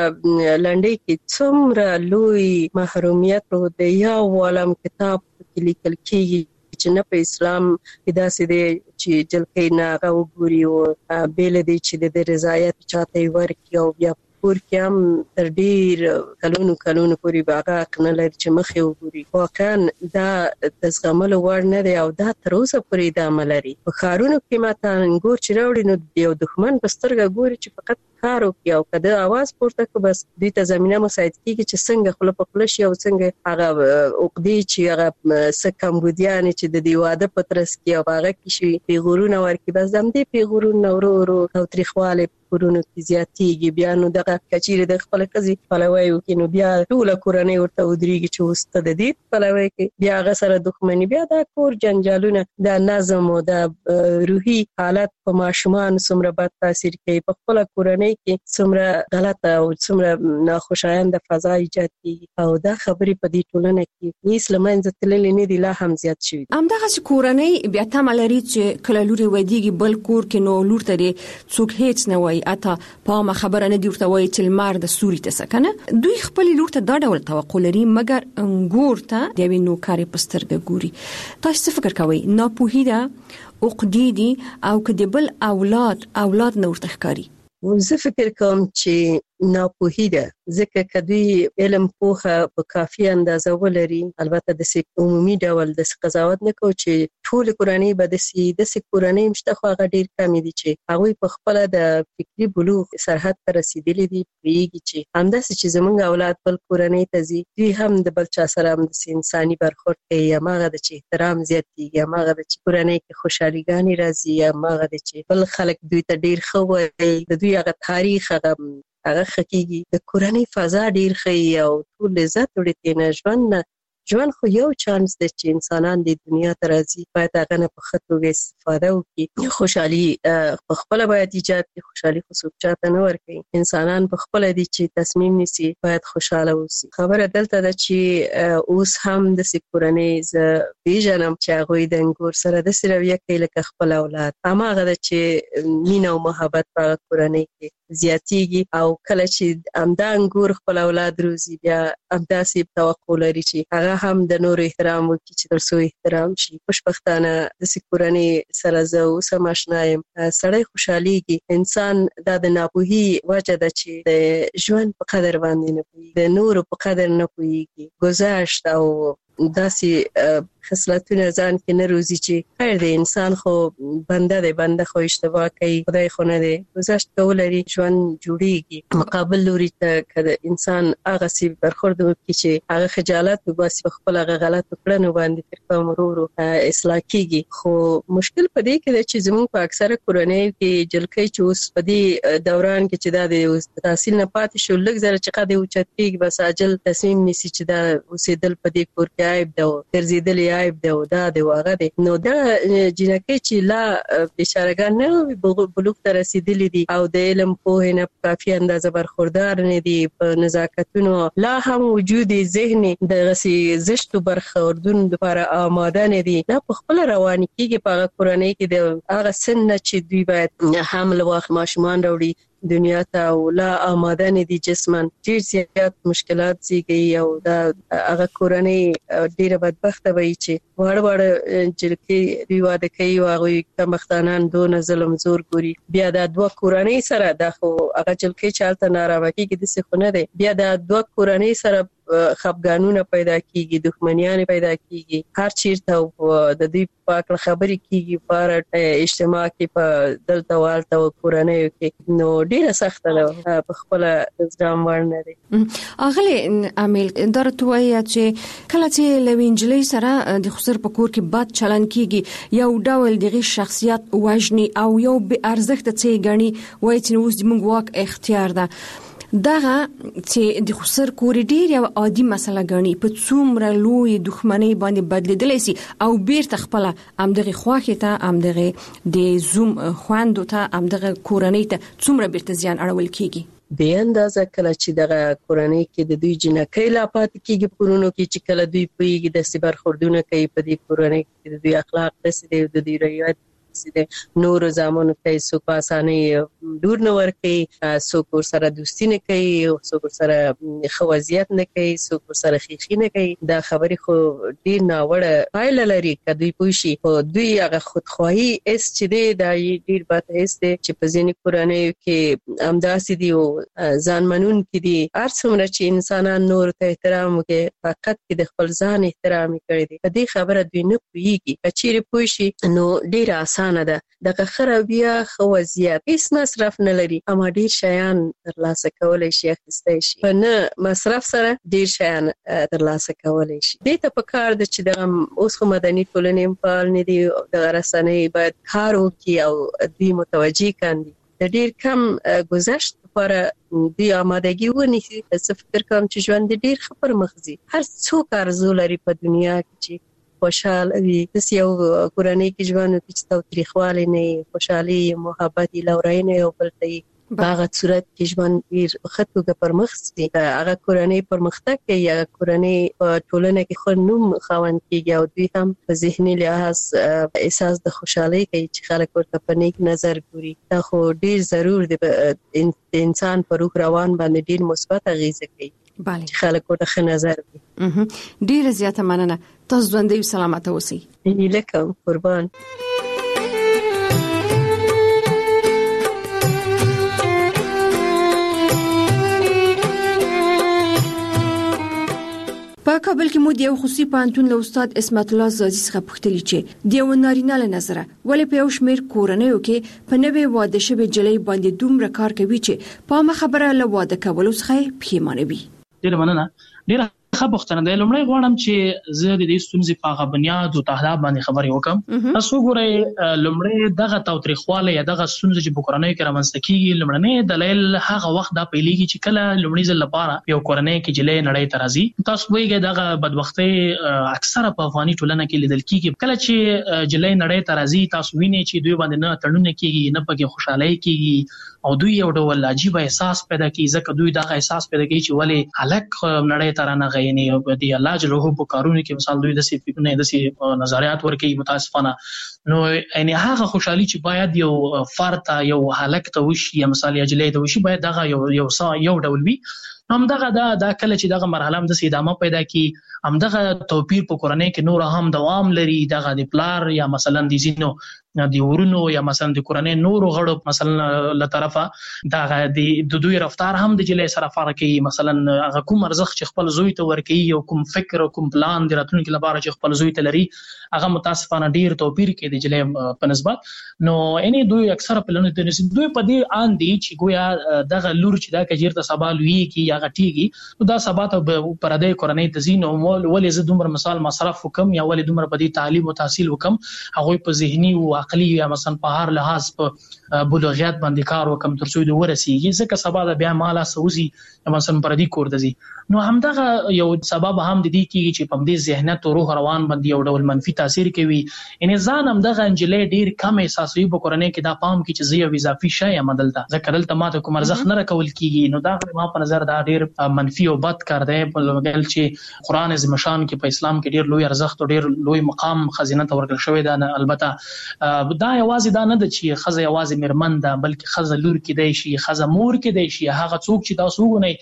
دې لنډۍ کې څومره لوی محرومیت رو د یو عالم کتاب کې لیکل کېږي چې نه په اسلام کې داسې دی چې جلکې نه هغه وګوري او بیل دی چې د رضایت چاته ورکړي او بیا پور کې هم تر ډیر کلونو کلونو پورې باغه کنه لري چې مخې وګوري. واقعا دا د زغملو وړ نه دی او دا تر اوسه پورې ادامه لري. په ښارونو کې ماته انګور چې راوړي نو یو دښمن په سترګه ګوري چې فقط کار وکړي او کده आवाज پورته کو بس دوی ته زمينه مساعد کیږي چې څنګه خپل په خپل شي او څنګه هغه عقدې چې هغه سکمبودیان چې د دیواده پترس کې او هغه کې شي پیغورونه ورکی بس دم دې پیغورونه ورو ورو او تاریخواله کورونو کې زیاتېږي. بیا نو دغه کچېره د خپل قضې پلوي وکړي نو بیا ټول کورنۍ ورته ودرېږي چې وسته د دې پلوي کې بیا هغه سره دښمنی بیا د کور جنجالونه د نظم او د روحي حالت په ماشومان څومره بد تاثیر کوي. په خپل کورنۍ کې څومره غلطه او څومره ناخوشایند فضا ایجاد کیږي او دا خبرې په دې ټولنه کې هیڅ لمنځه تللې نه دي لا هم زیات شوي. همدغه کورنۍ بیا تمه لري چې کله لوري ودیږي بل کور کې نو لور ته څوک هیڅ نه وایي اته په خبره نه دی ورته وایي چې لمر د سوري ته سکنه دوی خپل لور ته دا ډول توقع لري مګر انګور ته د وینو نوکاري پسترګه ګوري. تاسو څه فکر کوئ؟ ناپوهی ده عقدې دي او کدی بل اولاد اولاد نور تخکاری؟ زه فکر کوم چې ناپوهی ده ځکه کدی علم پوهه په کافي اندازه ولري. البته د سې عمومي ډول د قضاوت نه کو چې ټول کورنۍ به د سې د سې کورنۍ مشته خو هغه ډیر کم دي چې هغه په خپل د فکری بلوغ سرحد ته رسیدلي دي پیږي چې همداسې چې زمونږ اولاد بل کورنۍ ته ځي دوی هم د بل چا سره هم د انساني برخورد کوي یا ماغه د چې احترام زیاتېږي یا ماغه د چې کورنۍ کې خوشحاليګانی راځي یا ماغه د چې بل خلک دوی ته ډیر خو وي د دوی هغه تاریخ هغه هغه خکېږي د کورنۍ فضا ډیر ښه او ټول عزت ورته نه ژوند ژوند خو یو چانس دی چې انسانان د دنیا ته راځي باید هغه نه په ښه توګه استفاده وکړي. خوشحالي په خپله باید ایجاد کړي. خوشحالي خو څوک چاته نه ورکوي. انسانان په خپله دي چې تصمیم نیسي باید خوشحاله اوسي. خبره دلته ده چې اوس هم داسې کورنۍ زه پیژنم چې هغوی د انګور سره داسې رویه کوي لکه خپل اولاد. هماغه ده چې مینه او محبت په هغه کورنۍ کې زیاتېږي او کله چې همدا انګور خپل اولاد روزي بیا همداسې توقع لري چې هغه هم د نور احترام وکړي چې تر څو احترام شي. خوشبختانه د کورنۍ سره زه اوس هم آشنا یم. سړی خوشحاليږي. انسان دا د ناپوهي وجه ده چې د ژوند په قدر باندې نه پوهېږي د نور په قدر نه پوهېږي. گذشت او داسې خصلتونه ځان کې نه روزي چې خیر دی انسان خو بنده دی بنده خو اشتباه کوي خدای خو نه دی گذشت کولري ژوند جوړیږي. مقابل لوري ته کله انسان هغه سی برخورد وکړي چې هغه خجالت وباسي په خپل هغه غلط کړنو باندې تر کوم ورو اصلاح کیږي. خو مشکل په دې کې دی چې زموږ په اکثره کورنۍ کې جلکې چې اوس په دې دوران کې چې دا د تحصیل نه پاتې شو لږ زره چې قد اوچت کېږي بس عاجل تصمیم نیسي چې دا اوسېدل په دې کور کې عیب ده ګرځېدل عیب ده او دا د واغه ده. نو دا جنکه چې لا بیچارهګان نه بلوغ ته رسیدلي دي او د علم پوهه نه کافي اندازه برخوردار نه دي په نزاکتونو لا هم وجود ذهني د غسي زشتو برخوردون لپاره آماده نه دي. دا په خپل رواني کېږي په کورنۍ کې د هغه سن چې دوی باید حمل واخ ماشومان راوړي دنیا ته او لا آماده نه دي جسمن ډیر زیات مشکلات زیږي او دا هغه کورنۍ ډیره بدبخته وي چې وړ وړ جلکې دی واده کوي او هغه کمختانان دون ظلم زور ګوري. بیا دا دوه کورنۍ سره د خو هغه جلکې چالت ناروا کېږي د څه خو نه دی. بیا دا دوه کورنۍ سره خپګانونه پیدا کیږي، دښمنیان پیدا کیږي، هر چیرته د دوی پاک خبرې کیږي پر اجتماع کې په دلته والته او کورنۍ کې، نو ډیره سخته ده په خپل ځام ورنه دي. اغله عامل درته وایي چې کله چې لوینجلې سره د خسر په کور کې بد چلن کیږي یو ډول دغه شخصیت وژني او یو به ارزښت څه غني وایي چې اوس د موږ واک اختیار ده. دغه چې د خسر کور ډیر یو عادي مسله غني په څومره لوی دښمنۍ باندې بدلیدلی سي او بیرته خپل امدغه خواخه ته امدغه د زوم خواندو ته امدغه کورنۍ ته څومره بیرته زیان اړول کیږي. به اندازه کله چې دغه کورنۍ کې د دوی جنکۍ لا پات کیږي پرونو کې چې کله دوی پویږي د سبر خوردونه کوي په دې کورنۍ کې د دوی اخلاق دسي د دوی رویت نور زامن کې سو پاسانه دور نه ورکي، سو کور سره دوستی نه کوي، سو کور سره خوازیت نه کوي، سو کور سره خیخي نه کوي. دا خبرې خو ډیر ناوړه پایله لري کدی پوښي خو دوی هغه خودخواهی اس چې دی دا ډیر بد اس دی چې په ځینې کورنۍ کې امداسي دی او ځانمنون کې دی. هر څومره چې انسانان نور ته احترام کوي فقط کې د خپل ځان احترام کوي. په دې خبره دوی نه پوهیږي. کچېره پوښي نو ډیر اسانه ده دغه خرابیا خوازیات هیڅ مصرف نه لري، اما ډیر شیان ترلاسه کولای شي، اخیستای شي، په نه مصرف سره ډیر شیان ترلاسه کولای شي. دې ته په کار د چې دغه اوس خو مدني ټولنې په اړه نه دي، د رسنۍ باید کار وکړي او دوی متوجي کاندي د ډیر کم گذشت لپاره دوی آمادګي ونیسي. څه فکر کوم چې ژوند ډیر خبر مخزي، هر څوک ارزو لري په دنیا کې چې خوشحال وي. د یو کورنۍ کې ژوند کې تاوتریخوالی نه، خوشحالي، محبت، لورینه او بلتي هغه صورت کې ژوند ډیر خطوګه پرمختګ دي. هغه کورنۍ پرمختګ کوي، هغه کورنۍ په ټولنه کې خو نوم خاوند کیږي او دوی هم په ذهني لحاظ احساس د خوشحالي کوي چې خلک ورته په نیک نظر ګوري. دا خو ډیر ضرور دی د انسان په روح روان باندې ډیر مثبت اغیزه کوي. بله خلک ورته ښه نظر کوي. ډیر زیاته مننه. تاسو ژوندۍ او سلامت اوسئ. لکه قربان. په کابل کې مو د یو خصوصي پوهنتون له استاد اسمت الله زازي څخه پوښتنه چې د یو نارینه له نظره ولې په یو شمېر کورنیو کې په نوې واده شوې جلۍ باندې دومره کار کوي چې په ما خبره له واده کولو څخه پښیمانه وي. ډیر مننه. ډیر ښه پوښتنه ده. لومړی غواړم چې زه د دې ستونزې په هغه بنیاد او تهداب باندې خبرې وکړم. تاسو ګورئ لومړی دغه تاوتریخوالی یا دغه ستونزې چې په کورنۍ کې رامنځته کېږي، لومړنی دلیل هغه وخت دا پیلېږي چې کله لومړي ځل لپاره یو کورنۍ کې جلۍ نړۍ ته راځي. تاسو پوهېږئ دغه بدبختۍ اکثره په افغاني ټولنه کې لیدل کېږي. کله چې جلۍ نړۍ ته راځي تاسو وینئ چې دوی باندې نه تړونه کېږي، نه پکې خوشحالۍ کېږي او دوی یو ډول عجیب احساس پیدا کوي، ځکه دوی دغه احساس پیدا کوي چې ولې هلک نړۍ ته رانغی، یعنې د الله جل جلاله په کارونو کې مثال دوی داسې فکرونه داسې نظریات ورکوي متاسفانه. نو یعنې هغه خوشحالي چې باید یو فرد ته یو هلک ته وشي یا مثال یا جلۍ ته وشي باید دغه یو یو یو ډول وي. همدغه دا دا کله چې دغه مرحله هم داسې ادامه پیدا کړي، همدغه توپیر په کورنۍ کې نور هم دوام لري. دغه د پلار یا مثلا د ځینو د ورونو یا مثلا د کورنۍ نورو غړو مثلا له طرفه دغه د دوی رفتار هم د جلۍ سره فرق کوي. مثلا هغه کوم ارزښت چې خپل زوی ته ورکوي او کوم فکر او کوم پلان د راتلونکي لپاره چې خپل زوی ته لري هغه متاسفانه ډیر توپیر کوي د جلۍ په نسبت. نو یعنې دوی اکثره پلانونه د دوی په دې آن دي چې ګویا دغه لور چې دا کجیر ته سبا لویږي یا غټیږي نو دا سبا ته پردی کورنۍ ته ځي نو ولې زه دومره مثال مصرف وکم یا ولې دومره په دې تعلیم او تحصیل وکم، هغوی په ذهني او عقلي یا مثلا په هر لحاظ په بلوغیت باندې کار وکم تر څو دوی ورسیږي، ځکه سبا د بیا مالا سوزي مثلا پردی کور ته ځي. نو همدغه یو سبب هم د دې کېږي چې په دې ذهنیت او روح روان باندې یو ډول منفي تاثیر کوي. یعنې ځان همدغه نجلۍ ډېر کم احساسوي په کورنۍ کې دا پام کوي چې زه یو اضافي شی یم دلته، ځکه دلته ماته کوم ارزښت نه راکول کېږي. نو دا ما په نظر دا ډېر منفي او بد کار دی، بل چې قرآن عظیم شان کې په اسلام کې ډېر لوی ارزښت او ډېر لوی مقام خزینه ته ورکړل شوی ده. البته دا یوازې دا نه د چې خزه یوازې مرمن ده بلکې خزه لور کې دی شي خزه مور کې دی شي هغه څوک چې تاسو وګورئ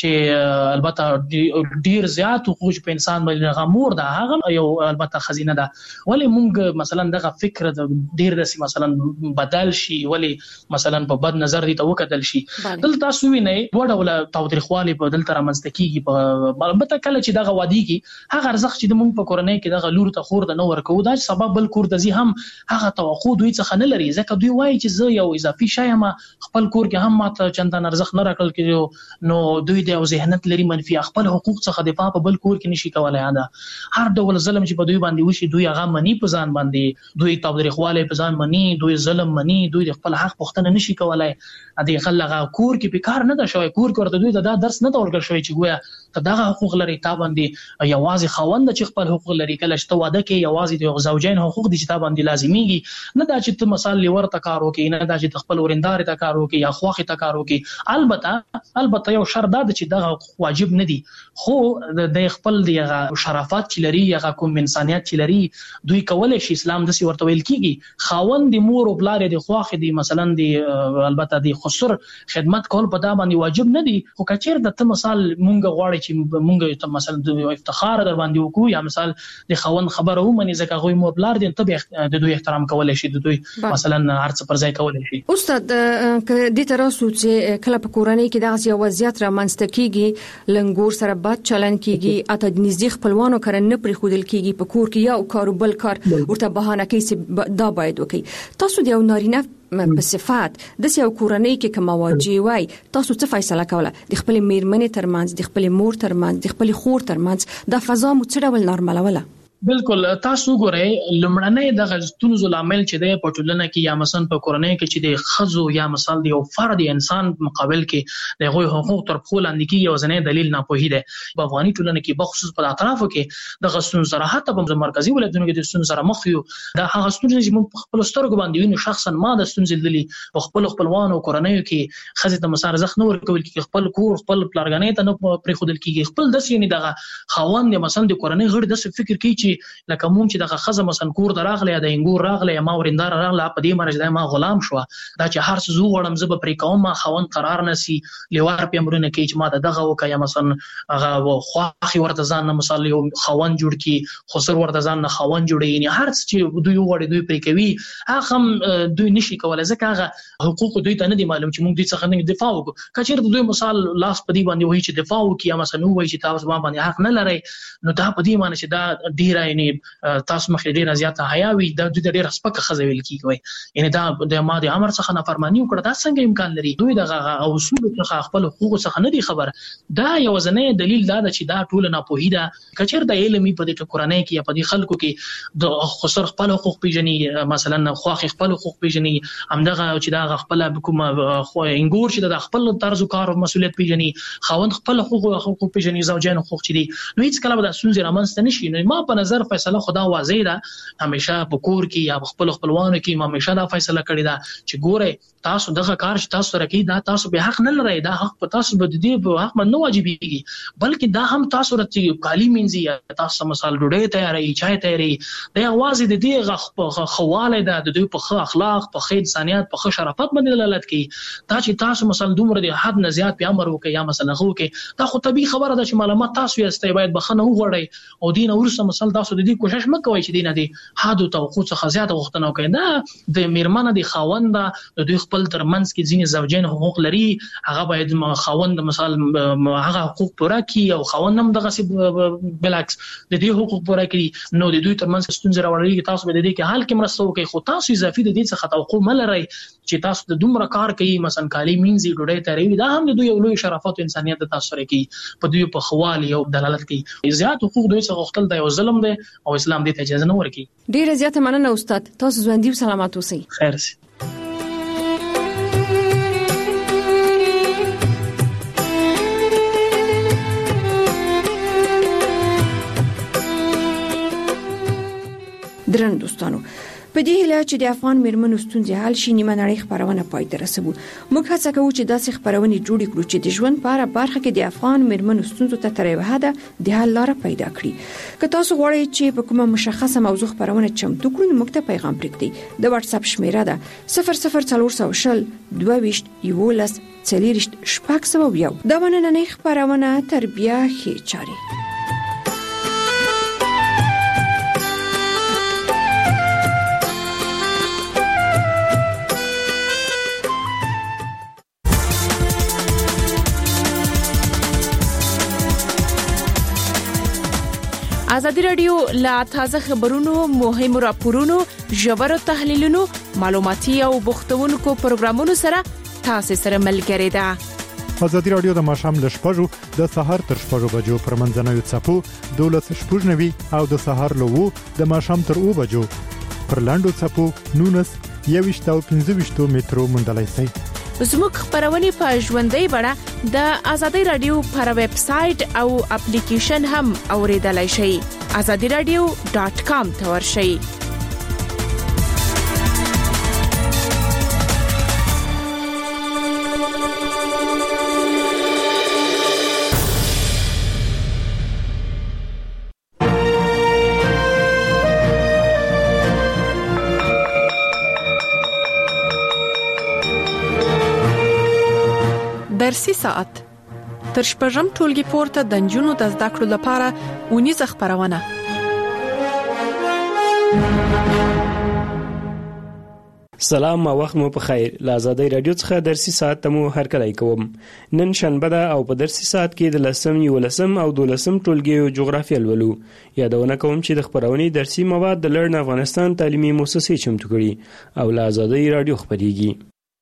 چې البته ډیر زیات حقوق په انسان باندې غمور ده هغه یو البته خزینه ده ولې مونږ مثلا دغه فکر د ډیر داسې مثلا بدل شي ولې مثلا په بد نظر دي ته وکتل شي دلته تاسو وینئ دوه ډوله تاوتریخوالي په دلته رامنځته کیږي په البته کله چې دغه وادي کې هغه ارزښت چې د مونږ په کورنۍ کې دغه لور ته خور د نه ورکو دا سبب بل کور د زی هم هغه توقع دوی څخه نه لري ځکه دوی وایي چې زه یو اضافي شی یم خپل کور کې هم ماته چندان ارزښت نه راکړل کېږي نو دوی د ذهنیت لري منفي خپل حقوق څخه دفاع په بل کور کې نشي کولای دا هر ډول ظلم چې په دوی باندې وشي دوی هغه منی په ځان باندې دوی تاوتریخواله په ځان منی دوی ظلم منی دوی خپل حق پوښتنه نشي کولای د خلغه کور کې په کار نه ده شوی کور کې ورته دوی دا درس نه ورکړل شوی چې ګویا ته دغه حقوق لري تا باندې یوازې خاوند چې خپل حقوق لري کله چې ته واده کې یوازې د زوجین حقوق دي چې تا باندې لازميږي نه دا چې ته مثال لور ته کار وکې نه دا چې خپل ورندار ته کار وکې یا خواخې ته کار وکې البته البته یو شرط دا چې دغه واجب نه دي خو د خپل دغه شرافت چې لري یا کوم انسانيت چې لري دوی کولای شي اسلام د سی ورته ویل کیږي خاوند د مور او بلار د خواخې دي مثلا د البته د خسر خدمت کول په دا باندې واجب نه دي خو کچیر د ته مثال مونږ غواړي چې مونږ ته مثلا د افتخار در باندې وکړو یا مثال د خاوند خبره ومني ځکه غوي مور بلار دي ته د دوی احترام کولای شي د دوی مثلا هرڅ پر ځای کولای شي استاد د تراسو چې کله په کورنۍ کې دغه یو وضعیت را منځته کیږي لنګور سره بد چلن کیږي اته د نږدې خپلوانو کړه نه پرې خودل کیږي په کور کې یا کاروبل کار ورته بهانه کوي چې دا باید وکړي تاسو د یو نارینه په صفات د یو کورنۍ کې کوم واجب وای تاسو څه فیصله کوله د خپل میرمنې ترمنځ د خپل مور ترمنځ د خپل خور ترمنځ د فضا مو څه ډول نارملوله بالکل تاسو ګورئ لمړنۍ د غزتون زلامل چې د پټولنه کې یا مثلا په کورنۍ کې چې د خزو یا مثال د یو فرد انسان مقابل کې د غوي حقوق تر خپل اندکی یو ځنې دلیل نه پوهی دی په افغاني ټولنه کې بخصوص په اطرافو کې د غزتون سره حتی په مرکزی ولایتونو کې د غزتون سره مخ یو د هغه ستونزې چې موږ خپل سترګو باندې وینو شخصا ما د ستونزې دلی په خپل خپلوانو کورنۍ کې خزه د مسار زخ نه ورکول کې خپل کور خپل پلارګنې ته نه پرې خودل کېږي خپل د سینې دغه خاوند مثلا د کورنۍ غړي د فکر کوي چې لکه مونږ چې دغه خزه مثلا کور دراغله یا د انګور راغله ما ورندار راغله په دې مرز د ما غلام شو دا چې هر څه زو وړم زب پرې کوم ما خوند قرار نسی لیوار په امرونه کې چې ما دغه وکیا مثلا هغه خواخي ورته ځان مثلا یو خوند جوړ کی خسر ورته ځان نه خوند جوړي یعنی هر څه چې دوی وړي دوی پرې کوي هغه دوی نشي کولای ځکه هغه حقوق دوی ته نه دي معلوم چې مونږ دې څخه نه دفاع وکړو کچیر دوی مثال لاس په دې باندې وایي چې دفاع وکیا مثلا وایي چې تاسو ما باندې حق نه لري نو دا په دې معنی چې دا ډیر یعنی تاسو مخې ډیره زیاته حیاوي د دوی ډیره سپکه خزه ویل کیږي یعنی دا د ماده امر څخه نافرمانی وکړه دا څنګه امکان لري دوی دغه اصول څخه خپل حقوق څخه نه دي خبر دا یو ځنې دلیل دا چې دا ټول نه پوهیدا کچیر د علمي په دې کورنۍ کې یا په دې خلکو کې د خسر خپل حقوق پیژني مثلا خواخ خپل حقوق پیژني همدغه چې دا خپل کوم خو انګور چې د خپل طرز کار او مسولیت پیژني خاوند خپل حقوق حقوق پیژني زوجین حقوق چې دي نو هیڅ کله به د سونځ رامنځته نشي نو ما په نظر فیصله خدا واضح ده همیشه په کور کې یا خپل خپلوانو کې ما همیشه دا فیصله کړی ده چې ګوره تاسو دغه کار چې تاسو سره کوي دا تاسو به حق نه لرئ دا حق په تاسو به دې په حق نه واجبېږي بلکې دا هم تاسو رته کالی منځي یا تاسو مثال ډوډۍ تیارې چای تیارې د اواز د دې غ خواله ده د دوی په خ اخلاق په خې انسانيت په خ شرافت باندې دلالت کوي دا چې تاسو مثلا دومره د حد نه زیات په امر وکي یا مثلا خو کې دا خو طبيعي خبره ده چې معلومات تاسو یې استای باید بخنه وغوړی او دین ورسره مثلا تاسو د دې کوشش مکوئ چې دینه دي حد او توقع څخه زیاته وختونه کوي دا د میرمنه د خاوند د دوی خپل ترمنځ کې ځینې زوجین حقوق لري هغه باید خاوند مثال هغه حقوق پوره کړي او خاوند هم دغه بلکس د دې حقوق پوره کړي نو د دوی ترمنځ ستونزې راوړي تاسو به د دې کې حل کې مرسته وکړي خو تاسو اضافي د دې څخه توقع ملرئ چې تاسو د دومره کار کوي مثلا کالی مینځي ډوډۍ تیاروي دا هم د دوی یو لوی شرافت او انسانيت د تاسو سره کوي په دوی په خوالي او دلالت کوي زیات حقوق دوی څخه غوښتل د یو ظلم دی او اسلام دې ته اجازه نه ورکوي ډیره زیاته مننه استاد تاسو ژوندۍ او سلامات اوسئ خیر سي درن دوستانو په دې هیله چې د افغان میرمنو ستونزې حل شي نیمه نړۍ خبرونه پای ته رسوو. موږ هڅه کوو چې داسې خبرونه جوړې کړو چې د ژوند په اړه برخه کې د افغان میرمنو ستونزو ته تر یوه حده د حل لاره پیدا کړي. که تاسو غواړئ چې په کومه مشخصه موضوع خبرونه چمتو کړو نو موږ ته پیغام پرېږدئ. د واتس اپ شمیره ده صفر صفر څلور سوه شل دوه ویشت یولس څلېرویشت شپږ سوه یو. دا نننۍ خبرونه تربیه ښې چارې. ازادي رادیو لا تازه خبرونو، مهمو راپورونو، ژورو تحلیلونو، معلوماتي او بوختونکو پروګرامونو سره تاسو سره ملګری ده. ازادي رادیو د ماښام ل شپږو د سهار تر شپږو بجو پر منځنوي څپو دولس شپږ نوي او د سهار له وو د ماښام تر اوو بجو پر لاندو څپو نونس یويشت او پنځه ویشت مترو موندلای شئ. زموږ خبرونه په ژوندۍ بڼه د ازادي رادیو پر ویب سټ او اپلیکیشن هم اوریدلای شئ. azadi radio dot com ته ورشئ. درسي ساعت تر شپږم ټولګي پورته د نجونو د زده کړو لپاره اونیزه خبرونه. سلام او وخت مو په خیر. له ازادي رادیو څخه درسي ساعت ته مو هرکلی کوم. نن شنبه ده او په درسي ساعت کې د لسم یولسم او دولسم ټولګي جغرافیه لولو. یادونه کوم چې د خبرونې درسي مواد د لرن افغانستان تعلیمي مؤسسې چمتو کړي او له ازادي رادیو خبريږي.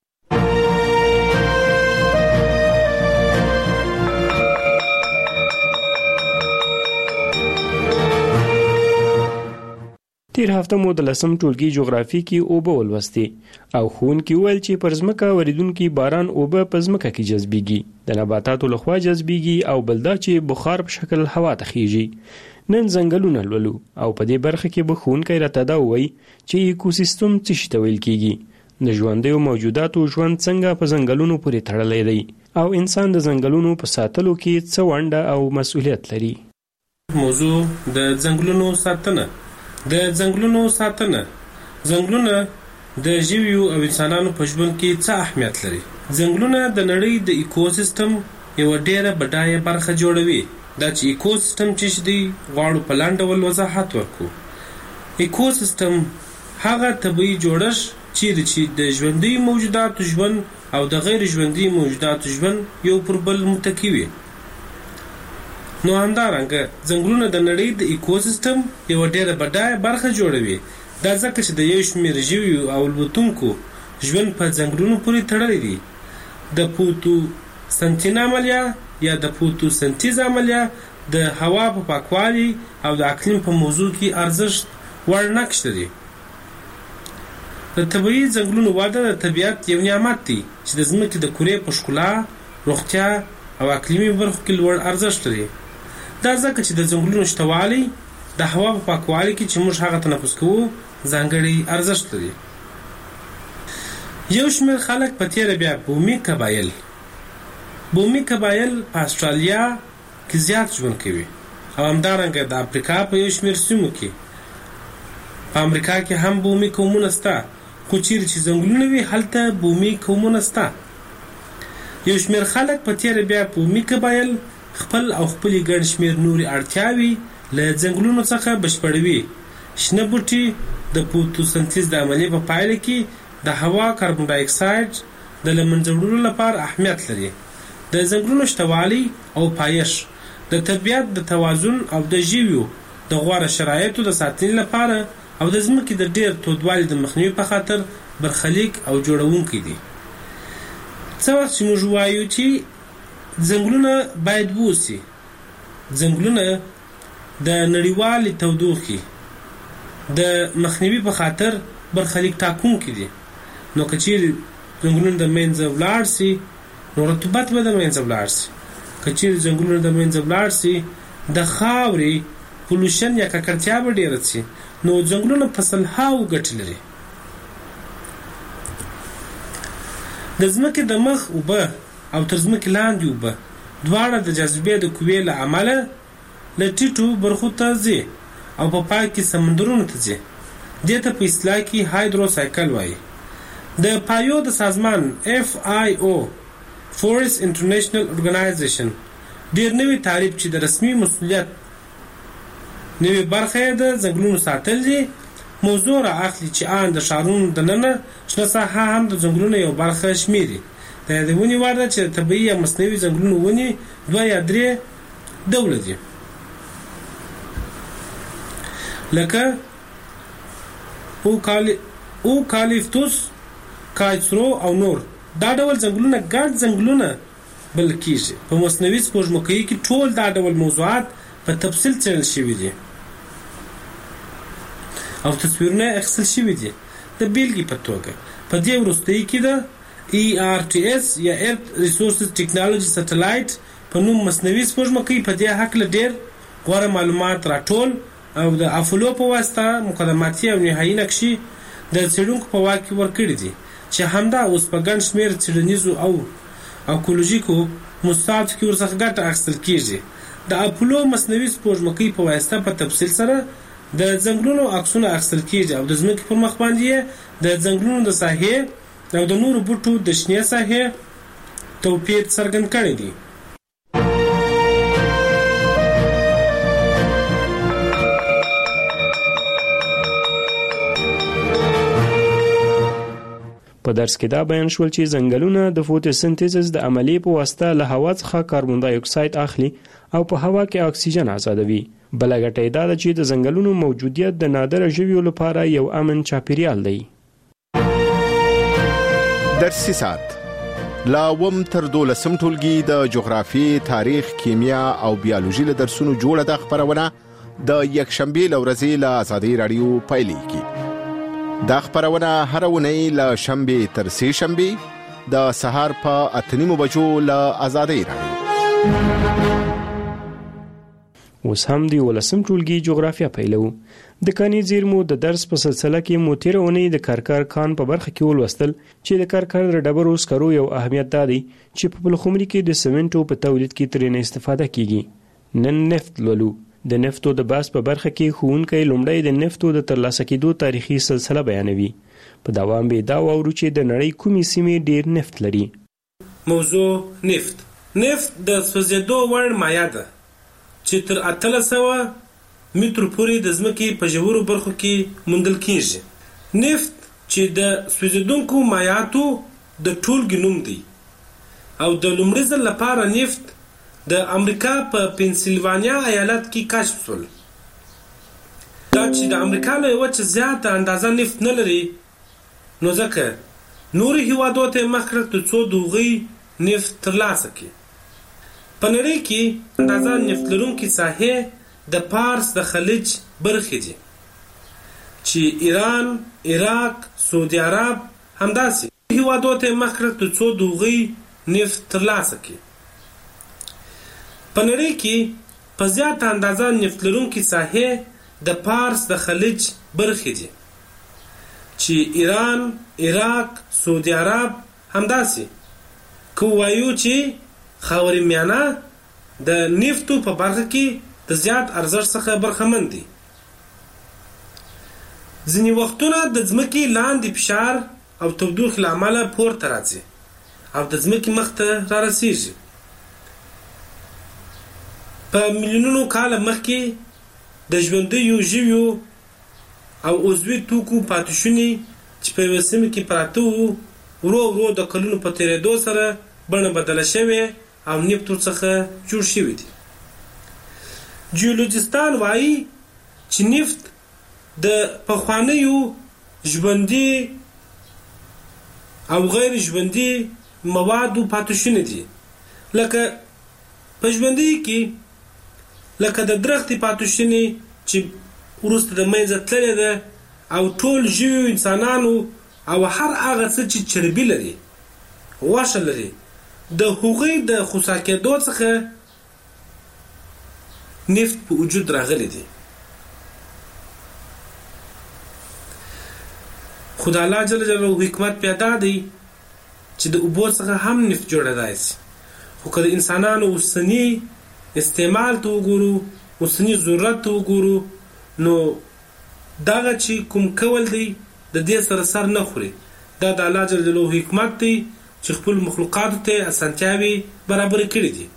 تیر هفته مو د لسم ټولګي جغرافي کې اوبه ولوستي او خون کې ویل چې پر ځمکه وریدونکي باران اوبه په ځمکه کې جذبيږي، د نباتاتو لخوا جذبيږي او بلدا چې بخار په شکل هوا ته خيږي. نن ځنګلونه لولو او په دې برخه کې به خون کې راته دا وایي چې ایکوسیستم څه شی ته ویل کیږي، د ژوندیو موجوداتو ژوند څنګه په ځنګلونو پورې تړلی دی او انسان د ځنګلونو په ساتلو کې څه ونډه او مسؤلیت لري. موضوع د ځنګلونو ساتنه. د ځنګلونو ساتنه ځنګلونه د ژویو او انسانانو په ژوند کې څه اهمیت لري. ځنګلونه د نړۍ د ایکوسیستم یو ډېره بډایه برخه جوړوي. دا چې ایکوسیستم چې دی غواړو په لاندې ډول وضاحت ورکو. ایکوسیستم هغه طبیعي جوړښت چې د ژوندۍ موجوداتو ژوند او د غیر ژوندۍ موجوداتو ژوند یو پر بل متکی وي. نو همدارنګه ځنګلونه د نړۍ د ایکوسیستم یو ډېره بډایه برخه جوړوي. دا ځکه چې د یو شمېر ژویو او الوتونکو ژوند په ځنګلونو پورې تړلی دی. د فوتوسنتیز عملیه یا د فوتوسنتیز عملیه د هوا په پاکوالي او د اقلیم په موضوع کې ارزښت وړ نقش لري. د طبیعي ځنګلونو وده د طبیعت یو نعمت دی چې د ځمکې د کورې په ښکلا، روغتیا او اقلیمي برخو کې لوړ ارزښت لري. دا ځکه چې د ځنګلونو شتوالی د هوا په پاکوالي کې چې موږ هغه تنفس کوو ځانګړی ارزښت لري. یو شمېر خلک په تیره بیا بومي قبایل بومي قبایل په استرالیا کې زیات ژوند کوي او همدارنګه د افریقا په یو شمېر سیمو کې. په امریکا کې هم بومي قومونه شته، خو چیرې چې ځنګلونه وي هلته بومي قومونه شته. یو شمېر خلک په تیره بیا بومي قبایل خپل او خپلې ګڼ شمېر نورې اړتیاوې له ځنګلونو څخه بشپړوي. شنه بوټي د فوتوسنتیز د عملیې په پایله کې د هوا کاربن ډای اکساید د له منځه وړلو لپاره اهمیت لري. د ځنګلونو شتوالی او پایښت د طبیعت د توازن او د ژویو د غوره شرایطو د ساتنې لپاره او د ځمکې د ډېر تودوالي د مخنیوي په خاطر برخلیک او جوړونکی دي. څه وخت چې موږ وایو چې ځنګلونه باید ووسي، ځنګلونه د نړیوالې تودوخې د مخنیوي په خاطر برخلیک ټاکونکي دي. نو که چیرې ځنګلونه د منځه ولاړ سي نو رطوبت به د منځه ولاړ سي. که چیرې ځنګلونه د منځه ولاړ سي د خاورې پولوشن یا ککړتیا به ډېره سي. نو ځنګلونه په سلهاوو ګټې لري. د ځمکې د مخ اوبه او تر ځمکې لاندې اوبه دواړه د جاذبې د قوې له امله له ټیټو برخو ته ځي او په پای کې سمندرونو ته ځي. دې ته په اصطلاح کې هایدروسایکل وایي. د پایو د سازمان اف آی او فورست انټرنیشنل اورګنایزیشن ډیر نوی تعریف چې د رسمي مسؤلیت نوی برخه د ځنګلونو ساتل دي موضوع را اخلي چې آن د ښارونو دننه شنه ساحه هم د ځنګلونو یو برخه شمیري. د یادونې وړ ده چې طبیعي یا مصنوعي ځنګلونو ونې دوه یا درې ډوله دي لکه اوکالیپتوس، کایسرو او نور. دا ډول ځنګلونه ګډ ځنګلونه بلل کېږي. په مصنوعي سپوږمکۍ کې ټول دا ډول موضوعات په تفصیل څېړل شوي دي او تصویرونه اخیستل شوي دي. د بیلګې په توګه په دې وروستۍ کې د ای آر ټي اس یا ارت ریسورسز ټیکنالوژي سټلایټ په نوم مصنوعي سپوږمکۍ په دې هکله ډېر غوره معلومات راټول او د افولو په واسطه مقدماتي او نهایي نقشې د څېړونکو په واک کې ورکړي دي چې همدا اوس په ګڼ شمېر څېړنیزو او اکولوژیکو مستعدو کې ورڅخه ګټه اخیستل کېږي. د اپولو مصنوعي سپوږمکۍ په واسطه په تفصیل سره د ځنګلونو عکسونه اخیستل کېږي او د ځمکې پر مخ باندې د ځنګلونو د ساحې او د نورو بوټو د شنې ساحې توپیر څرګند کړی دی. په درس کې دا بیان شول چې ځنګلونه د فوټوسنتیزس د عملیې په واسطه له هوا څخه کاربن دای اکساید اخلي او په هوا کې اکسیجن آزادوي. بله ګټه یې دا ده چې د ځنګلونو موجودیت د نادره ژویو لپاره یو امن چاپیریال دی. درسي ساعت لا وم تر دولسم ټولګي د جغرافي، تاریخ، کیمیا او بیولوژي له درسونو جوړه د خبرونه د یکشنبه لورځي له آزادۍ رادیو پایلیږي. دا خبرونه هر ونی له شنبه تر سه شنبه د سهار په اتنیمو بجو له آزادۍ رادیو. اوس هم دی ولسم ټولګي جغرافیا پیلو. د کاني زیرمو د درس په سلسله کې مو تیر اونۍ د کارکار کان په برخه کې ولوستل چې د کارکار د ډبرو سکرو یو اهمیت دی چې په پلخمري کې د سمنټو په تولید کې ترې استفاده کیږي. نن نفت لولو. د نفتو د باس په برخه کې ښوونکی لومړی د نفتو د ترلاسه کېدو تاریخي سلسله بیانوي. په دوام به دا واورو چې د نړۍ کومې سیمې ډیر نفت لري. موضوع نفت. نفت د سوځېدو وړ مایع ده چې تر اتلس سوه مترو پورې د ځمکې په ژورو برخو کې موندل کېږي. نفت چې د سوځېدونکو مایعاتو د ټولګې نوم دی او د لومړي ځل لپاره نفت د امریکا په پنسلوانیا ایالت کې کشف شول. دا چې د امریکا له وچې زیاته اندازه نفت نه لري نو ځکه نورو هیوادو ته مخ کړه ترڅو د هغوی نفت ترلاسه کړي. په نړۍ کې اندازه نفت لرونکي ساحې د پارس د خلیج برخې دي چې ایران، عراق، سعودي عرب همداسې هیوادو ته مخ کړه ترڅو د هغوی نفت ترلاسه کړي. په نړۍ کې په زیاته اندازه نفت لرونکي ساحې د پارس د خلیج برخې دي چې ایران، عراق، سعودي عرب همداسې که وایو چې خاورې میانه د نفتو په برخه کې د زیات ارزښت څخه برخمن دي. ځینې وختونه د ځمکې لاندې فشار او تودوخې له امله پورته راځي او د ځمکې مخ ته را رسیږي. په میلیونونو کاله مخکې د ژوندیو ژویو او عضوي توکو پاتې چې په یوه سیمه کې پراته وو ورو ورو د کلونو په تېرېدو سره بڼه بدله شوې او نفت ورڅخه جوړ شوي دي. جیولوجستان وایي چې نفت د پخوانیو ژوندي او غیر ژوندي موادو پاتې شوني دي لکه په ژوندي کې لکه د درختې پاتې شوني چې وروسته د منځه تللې ده او ټول ژویو انسانانو او هر هغه څه چې چربي لري غوښه لري د هغوی د خوسا کېدو څخه نفت په وجود راغلی دی. خو د الله جل جلاله حکمت پیدا دی چې د اوبو څخه هم نفت جوړېدای شي. خو که د انسانانو اوسني استعمال ته وګورو، اوسني ضرورت ته وګورو، نو دغه چې کوم کول دی د دې سره سر نه خوري. دا د الله جل جلاله حکمت دی چې خپل مخلوقاتو ته اسانتیاوې برابر کړي دي.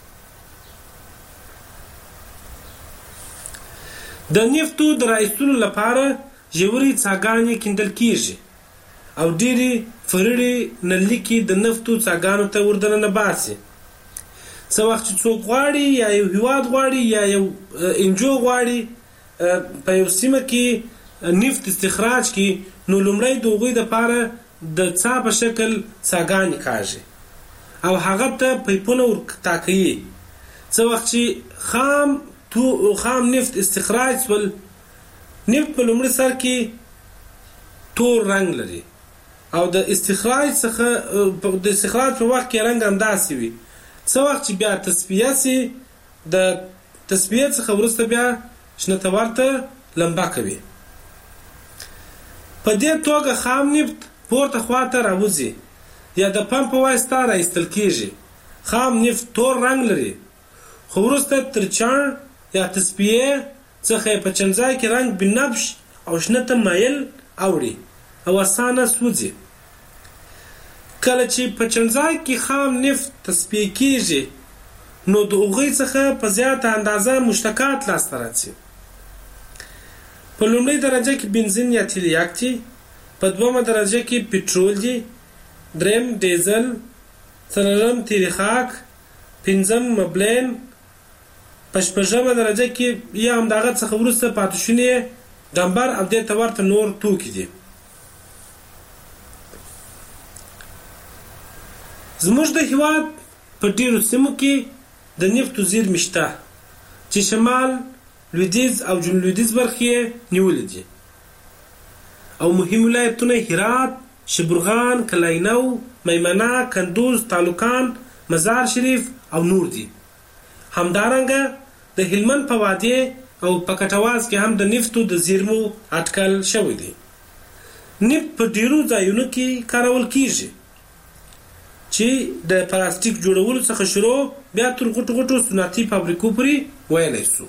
د نفتو د رایستلو لپاره ژورې څاګانې کیندل کیږي او ډېرې فرړې نلکې د نفتو څاګانو ته وردننه باسي. څه وخت چې څوک غواړي یا یو هیواد غواړي یا یو انجو غواړي په یو سیمه کې نفت استخراج کی، نو لومړی د هغوی دپاره د څا په شکل څاګانې کاږي او هغه ته پیپونه ورټاکوي. څه وخت چې خام تو خام نفت استخراج سول، نفت په لومړي سر کې تور رنگ لري او د استخراج څخه د استخراج په وخت کې رنگ همداسې وي. څه وخت چې بیا تصفیه سي، د تصفیه څخه وروسته بیا شنه ورته لمبا کوي. په دې توګه خام نفت پورته خواته راوځي یا د پمپ په واسطه راایستل کیږي. خام نفت تور رنگ لري خو وروسته تر چاڼ یا تصفیه څخه په چمځای کې رنگ بنفش او شنه ته مایل اوړي او اسانه سوځي. کله چې په چمځای کې خام نفت تصفیه کیږي، نو د هغوی څخه په زیاته اندازه مشتقات لاسته راځي. په لومړۍ درجه کې بنزین یا تیلیاک دي، په دومه درجه کې پټرول دي، دریم ډیزل، څلورم تیل خاک، پنځم مبلین، په شپږمه درجه کې یا همدغه څخه وروسته پاتې شونې ډمبر او دې ته ورته نور توکي دي. زموږ د هېواد په ډېرو سیمو کې د نفتو زیرمې شته چې شمال، لویدیځ او جنوب لویدیځ برخې یې نیولې دي او مهم ولایتونه هرات، شبرغان، کلاینو، میمنه، کندوز، تالوکان، مزار شریف او نور دي. همدارنګه د هلمند په وادي او په کټواز کې هم د نفتو د زیرمو اټکل شوی دی. نفت په ډیرو ځایونو کې کارول کیږي چې د پلاستیک جوړولو څخه شروع بیا تر غټو غټو صنعتي فابریکو پورې ویلی سو.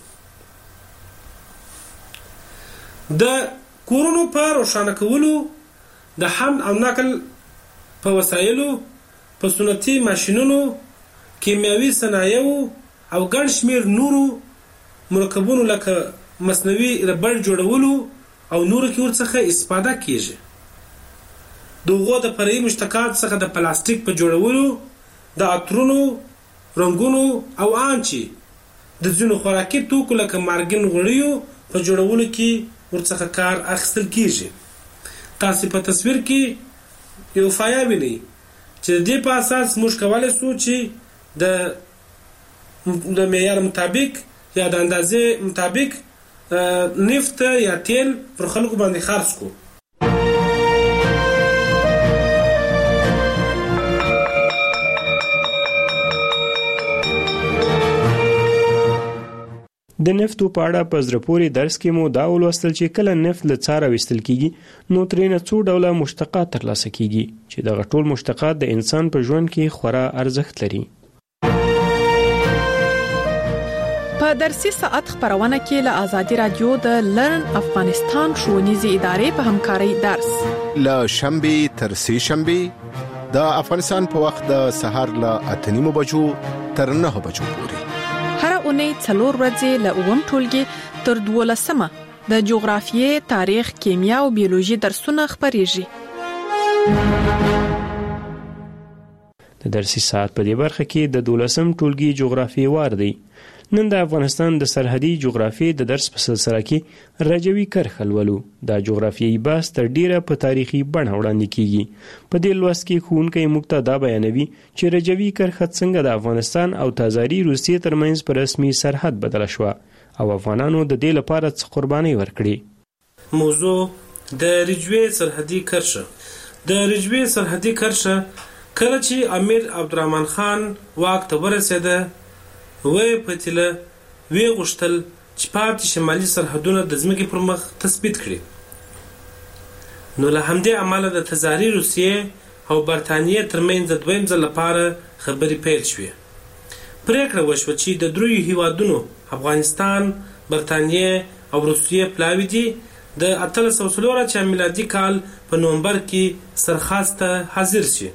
د کورونو په روښانه کولو، د حمل او نقل په وسایلو، په صنعتي ماشینونو، کیمیاوي صنایعو او ګڼ شمېر نورو مرکبونو لکه مصنوعي ربړ جوړولو او نورو کې ورڅخه استفاده کیږي. د هغو د فرعي مشتقاتو څخه د پلاستیک په جوړولو، د عطرونو، رنګونو او ان چې د ځینو خوراکي توکو لکه مارګین غوړیو په جوړولو کې ورڅخه کار اخیستل کیږي. تاسو په تصویر کې یو فایه وینئ چې د دې په اساس موږ کولی سو چې د د معیار مطابق یا د اندازې مطابق نفت یا تیل پر خلکو باندې خرڅ کو. د نفتو په اړه په زړه پورې درس کې مو دا ولوستل چې کله نفت له څاره ویستل کیږي نو ترېنه څو ډوله مشتقات ترلاسه کیږي چې دغه ټول مشتقات د انسان په ژوند کې خورا ارزښت لري. په درسي ساعت خبرونه کې له آزادي رادیو د لرن افغانستان ښوونیزې ادارې په همکارۍ درس له شنبه تر سه شنبه د افغانستان په وخت د سهار له اته نیمو بجو تر نه بجو پورې. هر اونۍ څلور ورځې له اووم ټولګي تر دولسمه د جغرافیې، تاریخ، کیمیا او بیولوژي درسونه خبريږي. د درسي ساعت په دې برخه کې د دولسم ټولګي جغرافیې وار دی. نن د افغانستان د سرحدي جغرافیې د درس په سلسله کې رجوي کرښه لولو. دا جغرافیایي بحث تر ډیره په تاریخي بڼه وړاندې کیږي. په دې لوست کې ښوونکی موږ ته دا بیانوي چې رجوي کرښه څنګه د افغانستان او تازاري روسیې ترمنځ په رسمي سرحد بدله شوه او افغانانو د دې لپاره څه قربانۍ ورکړي. موضوع د رجوي سرحدي کرښه. د رجوي سرحدي کرښه کله چې امیر عبدالرحمن خان واک ته ورسېده، وې پتیله وی غوښتل چې پاتې شمالي سرحدونه د ځمکې پر مخ تثبیت کړي. نو له همدې امله د تزاري روسیې او برتانیې ترمنځ د دویم ځل لپاره خبرې پیل شوې. پریکړه وشوه چې د دریو هیوادونو افغانستان، برتانیې او روسیې پلاوي دي د اتلس سوه څلور اتیا میلادي کال په نومبر کې سرخاز ته حاضر شي.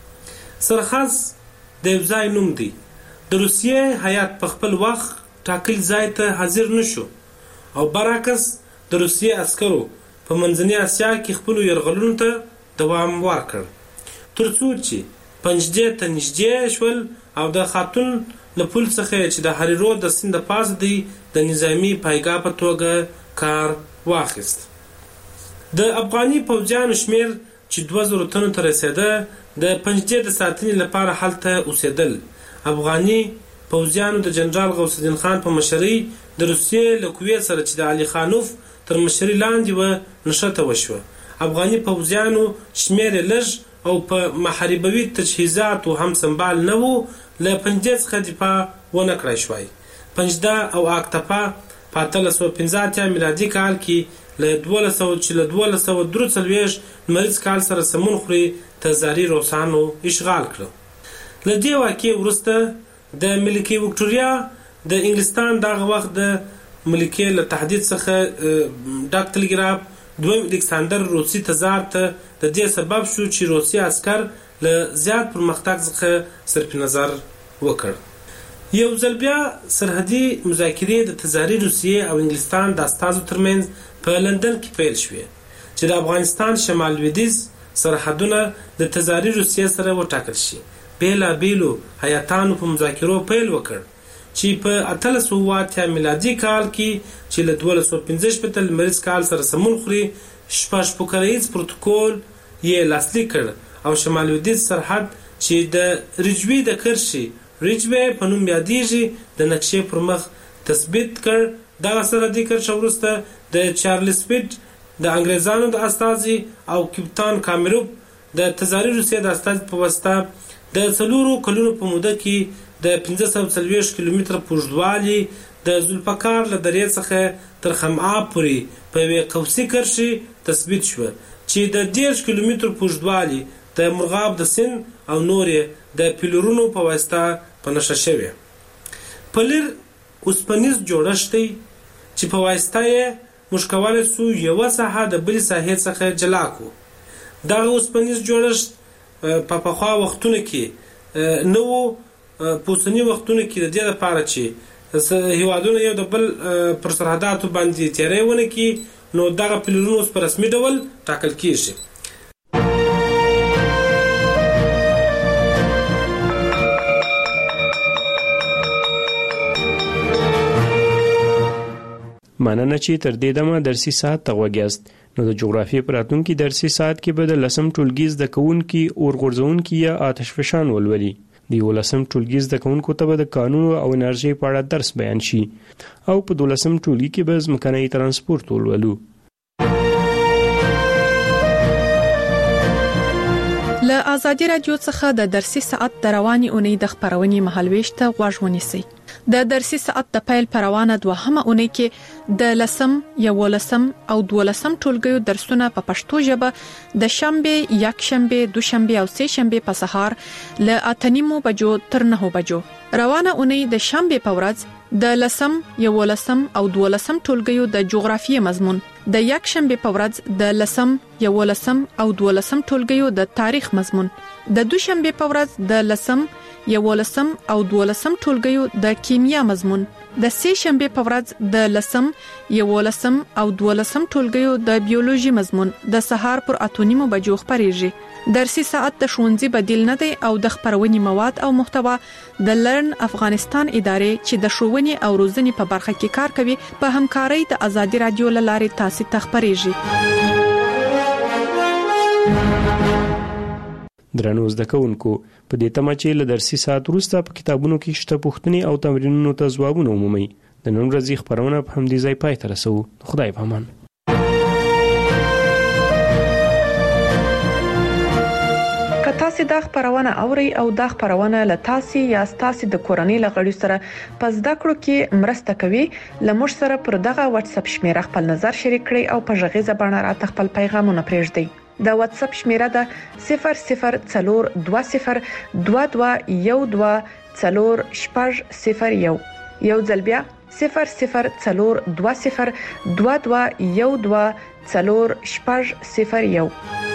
سرخاز د یو ځای نوم دی. د روسیې هیات په خپل وخت ټاکل ځای ته حاضر نشو او برعکس د روسیې عسکرو په منځنۍ اسیا کې خپلو یرغلونو ته دوام ورکړ تر څو چې پنجدې ته نږدې شول او د خاتون له پل څخه چې د هریرو د سیند پاس دی د نظامی پایګاه په توګه کار واخیست. د افغاني پوځیانو شمیر چې دوه زره تنو ته رسېده د پنجدې د ساتنې لپاره هلته اوسېدل. افغاني پوځیانو د جنرال غوث الدین خان په مشرۍ د روسیې له قوې سره چې د علي خانوف تر مشرۍ لاندې وه نښته وشوه. افغاني پوځیانو شمیر لږ او په محاربوي تجهیزاتو هم سنبال نه وو له پنجدې څخه دفاع ونه کړای شوای. پنجده او اکتفا په اتلس سوه پنځه اتیا میلادي کال کې له دولس سوه چې له دولس سوه درې څلوېښت لمریز کال سره سمون خوري تزاري روسانو اشغال کړ. له دې واقعې وروسته د ملکې وکټوریا د انګلستان دغه وخت د ملکې له تهدید څخه ډاک ټلګراف دویم الکساندر روسي تزار ته د دې سبب شو چې روسي عسکر له زیات پرمختګ څخه صرف نظر وکړ. یو ځل بیا سرحدي مذاکرې د تزاري روسیې او انګلستان د استازو ترمنځ په لندن کې پیل شوې چې د افغانستان شمال لویدیځ سرحدونه د تزاري روسیې سره وټاکل شي. بیلابیلو هیاتانو په مذاکرو پیل وکړ چې په اتلس سوه اتیا میلادي کال کې چې له دولس سوه پنځه شپېته لمریز کال سره سمون خوري شپږ پوکریز پروتوکول یې لاسلیک کړ او شمال لویدیځ سرحد چې د ریجوي د کرښې ریجوي په نوم یادیږي د نقشې پر مخ تثبیت کړ. دغه سرحدي کرښه وروسته د چارلز پیټ د انګریزانو د استازي او کپتان کامیروف د تزاري روسیې د استازي په واسطه د څلورو کلونو په موده کې د پنځه سوه څلوېښت کیلومتره په اوږدوالي د ذوالفقار له درې څخه تر خمعاب پورې په یوې قوسي کرښې تثبیت شوه چې د دېرش کیلومترو په اوږدوالي د مرغاب د سیند او نورې د پیلرونو په واسطه په نښه شوې. پلر اوسپنیز جوړښت دی چې په واسطه یې موږ کولی سو یوه ساحه د بلې ساحې څخه جلا کړو. دغه اوسپنیز جوړښت په پخوا وختونو کې نه وو. په اوسني وختونو کې د دې لپاره چې هیوادونه یو د بل پر سرحداتو باندې تیری ونه کړي نو دغه پلرونه اوس په رسمي ډول ټاکل کیږي. مننه چې تر دې دمه درسي ساعت ته غوږیاست. نو د جغرافیې په راتلونکي درسي ساعت کې به د لسم ټولګي زده کوونکي اور غورځونکي یا آتش فشان ولولي. د یولسم ټولګي زده کوونکو ته به د کانونو او انرژۍ په اړه درس بیان شي او په دولسم ټولګي کې به ځمکنی ترانسپورت ولولو. له آزادي رادیو څخه د درسي ساعت د رواني اونۍ د خبرونې مهالويش ته غوږ ونیسئ. د درسي ساعت د پیل پروانه دوهمه اونۍ کې د لسم، یولسم او دولسم ټولګیو درسونه په پښتو ژبه د شنبه، یک شنبه، دوشنبه او سه شنبه په سهار له اته نیمو بجو تر نهو بجو. روانه اونۍ د شنبه په ورځ د لسم، یولسم او دولسم ټولګیو د جغرافیې مضمون، د یک شنبه په ورځ د لسم، یولسم او دولسم ټولګیو د تاریخ مضمون، د دوشنبه په ورځ د لسم، یولسم او دولسم ټولګیو د کیمیا مضمون، د سه شنبه په ورځ د لسم، یولسم او دولسم ټولګیو د بیولوژي مضمون د سهار پر اته نیمو بجو خبرېږي. درسي ساعت د ښوونځي بدیل نه دی او د خبرونې مواد او محتوا د لرن افغانستان ادارې چې د ښوونې او روزنې په برخه کې کار کوي په همکارۍ د آزادي رادیو لارې تاسو ته خبرېږي. درنو زده کوونکو، په دې تمه چې له درسي ساعت وروسته په کتابونو کې شته پوښتنې او تمرینونو ته ځوابونه ومومئ. د نن ورځې خبرونه په همدې ځای پای ته رسوو. خدای په امان. کتا تاسو د خبرونه اوري او د خبرونه له تاسو یا تاسو د کورنۍ لغړی سره پس د کړو کې مرسته کوي لمر سره پر دغه واتس اپ شمیره خپل نظر شریک کړئ او په ژغه زبانه را خپل پیغامونه پرېږدئ د واتس اپ شمیره د صفر صفر څلور دوه صفر دوه دوه یو دوه څلور شپږ صفر یو یو ځل بیا صفر صفر څلور دوه صفر دوه دوه یو دوه څلور شپږ صفر یو.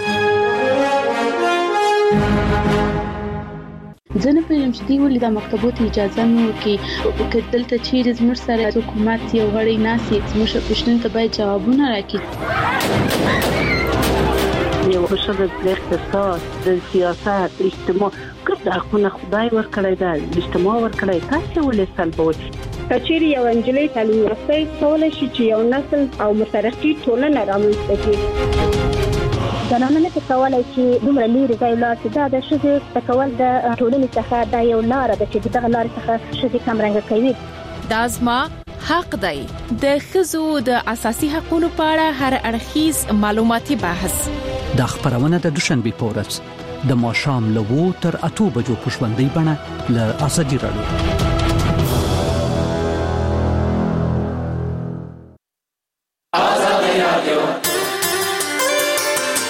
ځنه پېژم چې دی ولې د مکتبونو اجازه نه ورکړي دلته چیرې زموږ سره حکومت یو غړی ناسي زموږ پښتون ته باید جوابونه راکړي. یو حشر د اقتصاد د سیاست اجتماع کله حقونه خدای ورکړی دا اجتماع ورکړی تاسو ولې سلبوي کچېری یو انجلۍ تعلیم ورسوي کولای شي چې یو نسل او مترقي ټولنه رامنځته کړي. زنانه نه کولای چې دومره لري ځای لاړ شي دا د شذ تکول د ټولنې څخه دا یو لار ده چې دغه لار څخه شذ کمرنګ کوي. دا زما حق دی. د خزو د اساسي حقوقو په اړه هر اړخیز معلوماتي بحث د خبرونه د دوشنبه پورس د ماشام لوو تر اته بجو پښوندې بڼه ل اساجي راډیو.